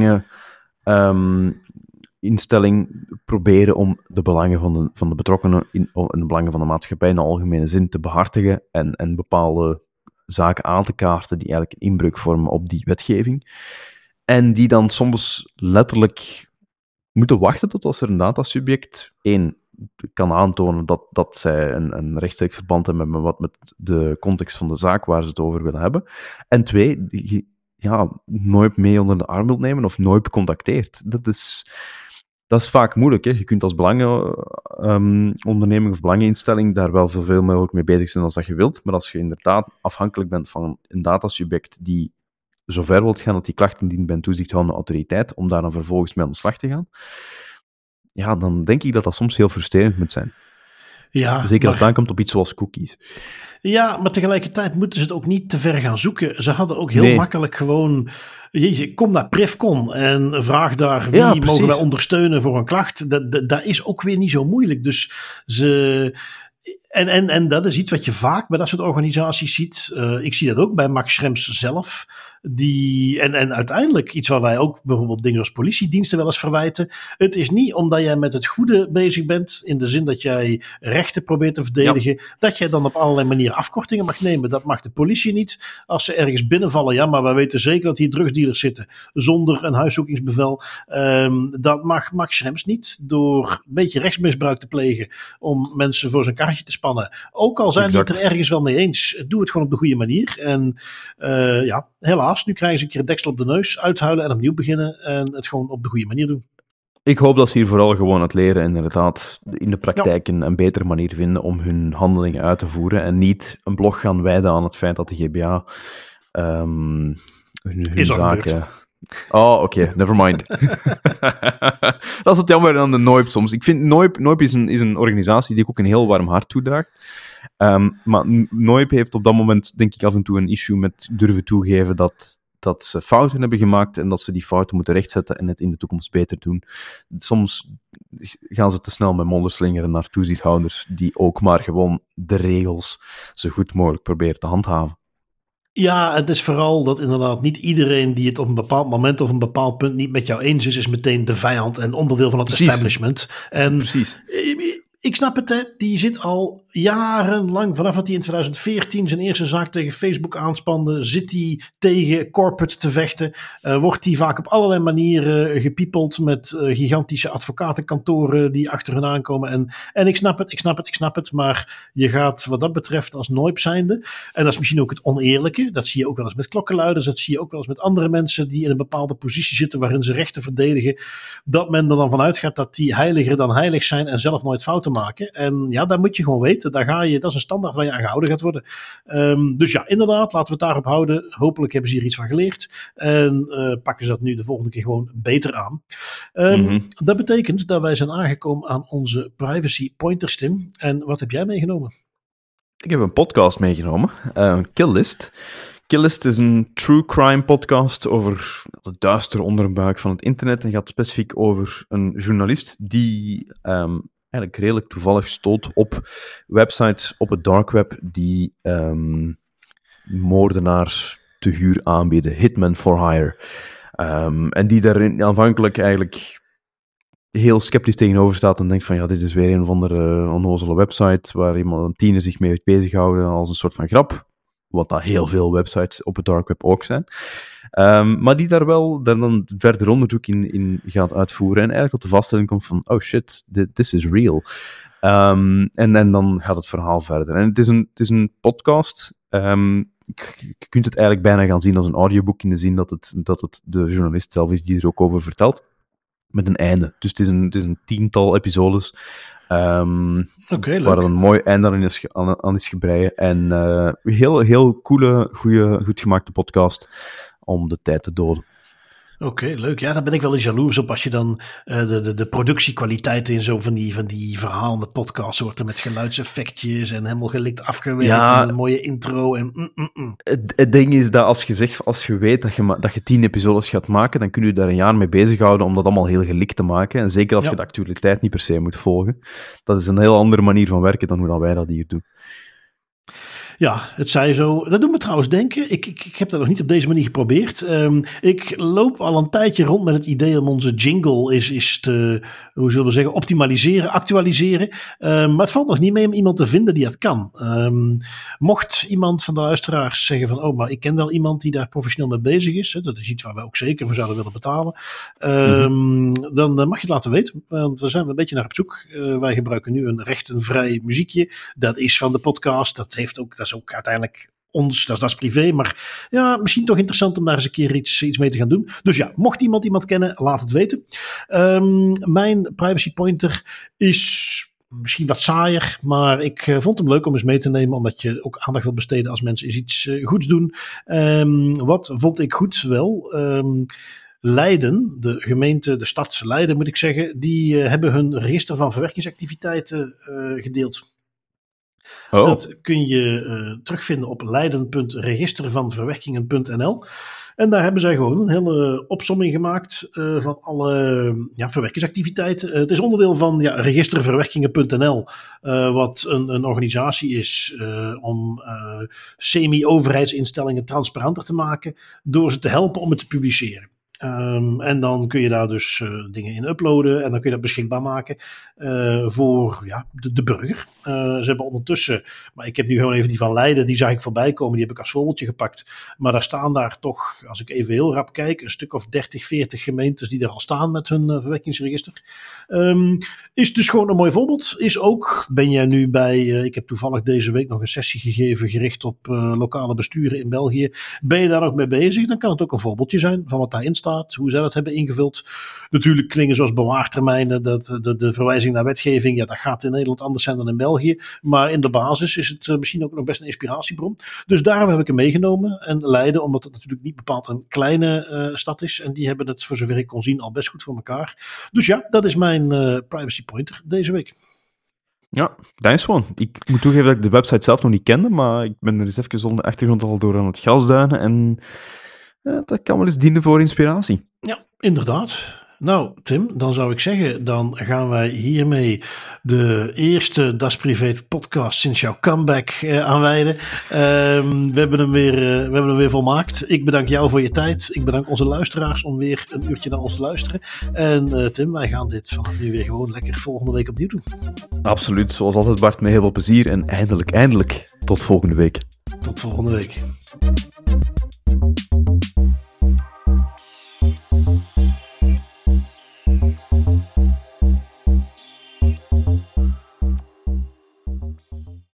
belangeninstelling proberen om de belangen van de betrokkenen en de belangen van de maatschappij in de algemene zin te behartigen en bepaalde zaken aan te kaarten die eigenlijk een inbreuk vormen op die wetgeving. En die dan soms letterlijk moeten wachten tot als er een datasubject kan aantonen dat zij een rechtstreeks verband hebben met de context van de zaak waar ze het over willen hebben. En 2, Noip mee onder de arm wilt nemen of Noip contacteert. Dat is vaak moeilijk. Hè? Je kunt als belangenonderneming of belangeninstelling daar wel zoveel mogelijk mee bezig zijn als dat je wilt. Maar als je inderdaad afhankelijk bent van een datasubject die zover wilt gaan dat die klacht indient bij een toezichthoudende autoriteit, om daar dan vervolgens mee aan de slag te gaan, ja, dan denk ik dat dat soms heel frustrerend moet zijn. Ja, Zeker als het aankomt op iets zoals cookies. Ja, maar tegelijkertijd moeten ze het ook niet te ver gaan zoeken. Ze hadden ook heel makkelijk gewoon... Jeetje, kom naar Privcon en vraag daar wie mogen wij ondersteunen voor een klacht. Dat is ook weer niet zo moeilijk. Dus ze... En dat is iets wat je vaak bij dat soort organisaties ziet. Ik zie dat ook bij Max Schrems zelf. En uiteindelijk iets waar wij ook bijvoorbeeld dingen als politiediensten wel eens verwijten. Het is niet omdat jij met het goede bezig bent, in de zin dat jij rechten probeert te verdedigen, dat jij dan op allerlei manieren afkortingen mag nemen. Dat mag de politie niet. Als ze ergens binnenvallen, ja, maar wij weten zeker dat hier drugsdealers zitten zonder een huiszoekingsbevel. Dat mag Max Schrems niet door een beetje rechtsmisbruik te plegen om mensen voor zijn karretje te spannen. Ook al zijn die het er ergens wel mee eens, doe het gewoon op de goede manier. En helaas, nu krijgen ze een keer een deksel op de neus, uithuilen en opnieuw beginnen en het gewoon op de goede manier doen. Ik hoop dat ze hier vooral gewoon het leren en inderdaad in de praktijk een betere manier vinden om hun handelingen uit te voeren en niet een blog gaan wijden aan het feit dat de GBA hun zaken... Oh, oké, never mind. Dat is het jammer aan de Noip soms. Ik vind Noip is een organisatie die ik ook een heel warm hart toedraag. Maar Noip heeft op dat moment, denk ik, af en toe een issue met durven toegeven dat ze fouten hebben gemaakt en dat ze die fouten moeten rechtzetten en het in de toekomst beter doen. Soms gaan ze te snel met monden slingeren naar toezichthouders die ook maar gewoon de regels zo goed mogelijk proberen te handhaven. Ja, het is vooral dat inderdaad niet iedereen die het op een bepaald moment of een bepaald punt niet met jou eens is meteen de vijand en onderdeel van het establishment. En precies. Ik snap het, hè. Die zit al jarenlang, vanaf dat hij in 2014 zijn eerste zaak tegen Facebook aanspande, zit hij tegen corporate te vechten. Wordt hij vaak op allerlei manieren gepiepeld met gigantische advocatenkantoren die achter hun aankomen. En ik snap het, maar je gaat wat dat betreft als Noip zijnde, en dat is misschien ook het oneerlijke, dat zie je ook wel eens met klokkenluiders, dat zie je ook wel eens met andere mensen die in een bepaalde positie zitten waarin ze rechten verdedigen, dat men er dan vanuit gaat dat die heiliger dan heilig zijn en zelf nooit fouten maken. En ja, dat moet je gewoon weten. Dat is een standaard waar je aan gehouden gaat worden. Dus ja, inderdaad, laten we het daarop houden. Hopelijk hebben ze hier iets van geleerd. En pakken ze dat nu de volgende keer gewoon beter aan. Dat betekent dat wij zijn aangekomen aan onze privacy pointers, Tim. En wat heb jij meegenomen? Ik heb een podcast meegenomen. Killlist. Killlist is een true crime podcast over de duistere onderbuik van het internet en gaat specifiek over een journalist die eigenlijk redelijk toevallig stoot op websites op het dark web die moordenaars te huur aanbieden, hitmen for hire. En die daar aanvankelijk eigenlijk heel sceptisch tegenover staat en denkt van ja, dit is weer een of andere onnozele website waar iemand, een tiener, zich mee heeft bezighouden als een soort van grap. Wat dat heel veel websites op het dark web ook zijn. Maar die daar wel dan verder onderzoek in gaat uitvoeren en eigenlijk tot de vaststelling komt van oh shit, this is real. En dan gaat het verhaal verder. En het is een podcast. Je kunt het eigenlijk bijna gaan zien als een audioboek in de zin dat het de journalist zelf is die er ook over vertelt. Met een einde. Dus het is een 10-tal episodes. Waar een mooi einde aan is gebreid. En heel coole, goed gemaakte podcast om de tijd te doden. Oké, leuk. Ja, daar ben ik wel eens jaloers op als je dan de productiekwaliteit in zo van die verhalende podcasts hoort met geluidseffectjes en helemaal gelikt afgewerkt en een mooie intro. En Het ding is dat als je weet dat je 10 episodes gaat maken, dan kun je daar een jaar mee bezighouden om dat allemaal heel gelikt te maken. En zeker als je de actualiteit niet per se moet volgen. Dat is een heel andere manier van werken dan hoe dat wij dat hier doen. Ja, het zij zo. Dat doet me trouwens denken. Ik heb dat nog niet op deze manier geprobeerd. Ik loop al een tijdje rond met het idee om onze jingle is te, hoe zullen we zeggen, optimaliseren, actualiseren. Maar het valt nog niet mee om iemand te vinden die dat kan. Mocht iemand van de luisteraars zeggen van, oh, maar ik ken wel iemand die daar professioneel mee bezig is. Hè, dat is iets waar wij ook zeker voor zouden willen betalen. Dan mag je het laten weten. Want we zijn een beetje naar op zoek. Wij gebruiken nu een rechtenvrij muziekje. Dat is van de podcast. Dat is ook uiteindelijk ons, dat is privé, maar ja, misschien toch interessant om daar eens een keer iets mee te gaan doen. Dus ja, mocht iemand kennen, laat het weten. Mijn privacy pointer is misschien wat saaier, maar ik vond hem leuk om eens mee te nemen, omdat je ook aandacht wilt besteden als mensen eens iets goeds doen. Wat vond ik goed? Wel, Leiden, de stad Leiden moet ik zeggen, die hebben hun register van verwerkingsactiviteiten gedeeld. Oh. Dat kun je terugvinden op leiden.registervanverwerkingen.nl. En daar hebben zij gewoon een hele opsomming gemaakt van alle verwerkingsactiviteiten. Het is onderdeel van registerverwerkingen.nl, wat een organisatie is om semi-overheidsinstellingen transparanter te maken door ze te helpen om het te publiceren. En dan kun je daar dus dingen in uploaden en dan kun je dat beschikbaar maken voor de burger. Ze hebben ondertussen, maar ik heb nu gewoon even die van Leiden, die zag ik voorbij komen, die heb ik als voorbeeldje gepakt. Maar daar staan daar toch, als ik even heel rap kijk, een stuk of 30, 40 gemeentes die er al staan met hun verwerkingsregister. Is dus gewoon een mooi voorbeeld. Is ook, ben jij nu bij, ik heb toevallig deze week nog een sessie gegeven gericht op lokale besturen in België. Ben je daar nog mee bezig? Dan kan het ook een voorbeeldje zijn van wat daarin staat. Hoe zij dat hebben ingevuld. Natuurlijk klingen zoals bewaartermijnen, de verwijzing naar wetgeving, dat gaat in Nederland anders zijn dan in België. Maar in de basis is het misschien ook nog best een inspiratiebron. Dus daarom heb ik hem meegenomen. En Leiden, omdat het natuurlijk niet bepaald een kleine stad is. En die hebben het, voor zover ik kon zien, al best goed voor elkaar. Dus ja, dat is mijn privacy pointer deze week. Ja, nice one. Ik moet toegeven dat ik de website zelf nog niet kende, maar ik ben er eens even zonder achtergrond al door aan het grasduinen en dat kan wel eens dienen voor inspiratie. Ja, inderdaad. Nou, Tim, dan zou ik zeggen, dan gaan wij hiermee de eerste Das Privé podcast sinds jouw comeback aanwijden. We hebben hem weer volmaakt. Ik bedank jou voor je tijd. Ik bedank onze luisteraars om weer een uurtje naar ons te luisteren. En Tim, wij gaan dit vanaf nu weer gewoon lekker volgende week opnieuw doen. Absoluut, zoals altijd Bart, met heel veel plezier en eindelijk, tot volgende week. Tot volgende week.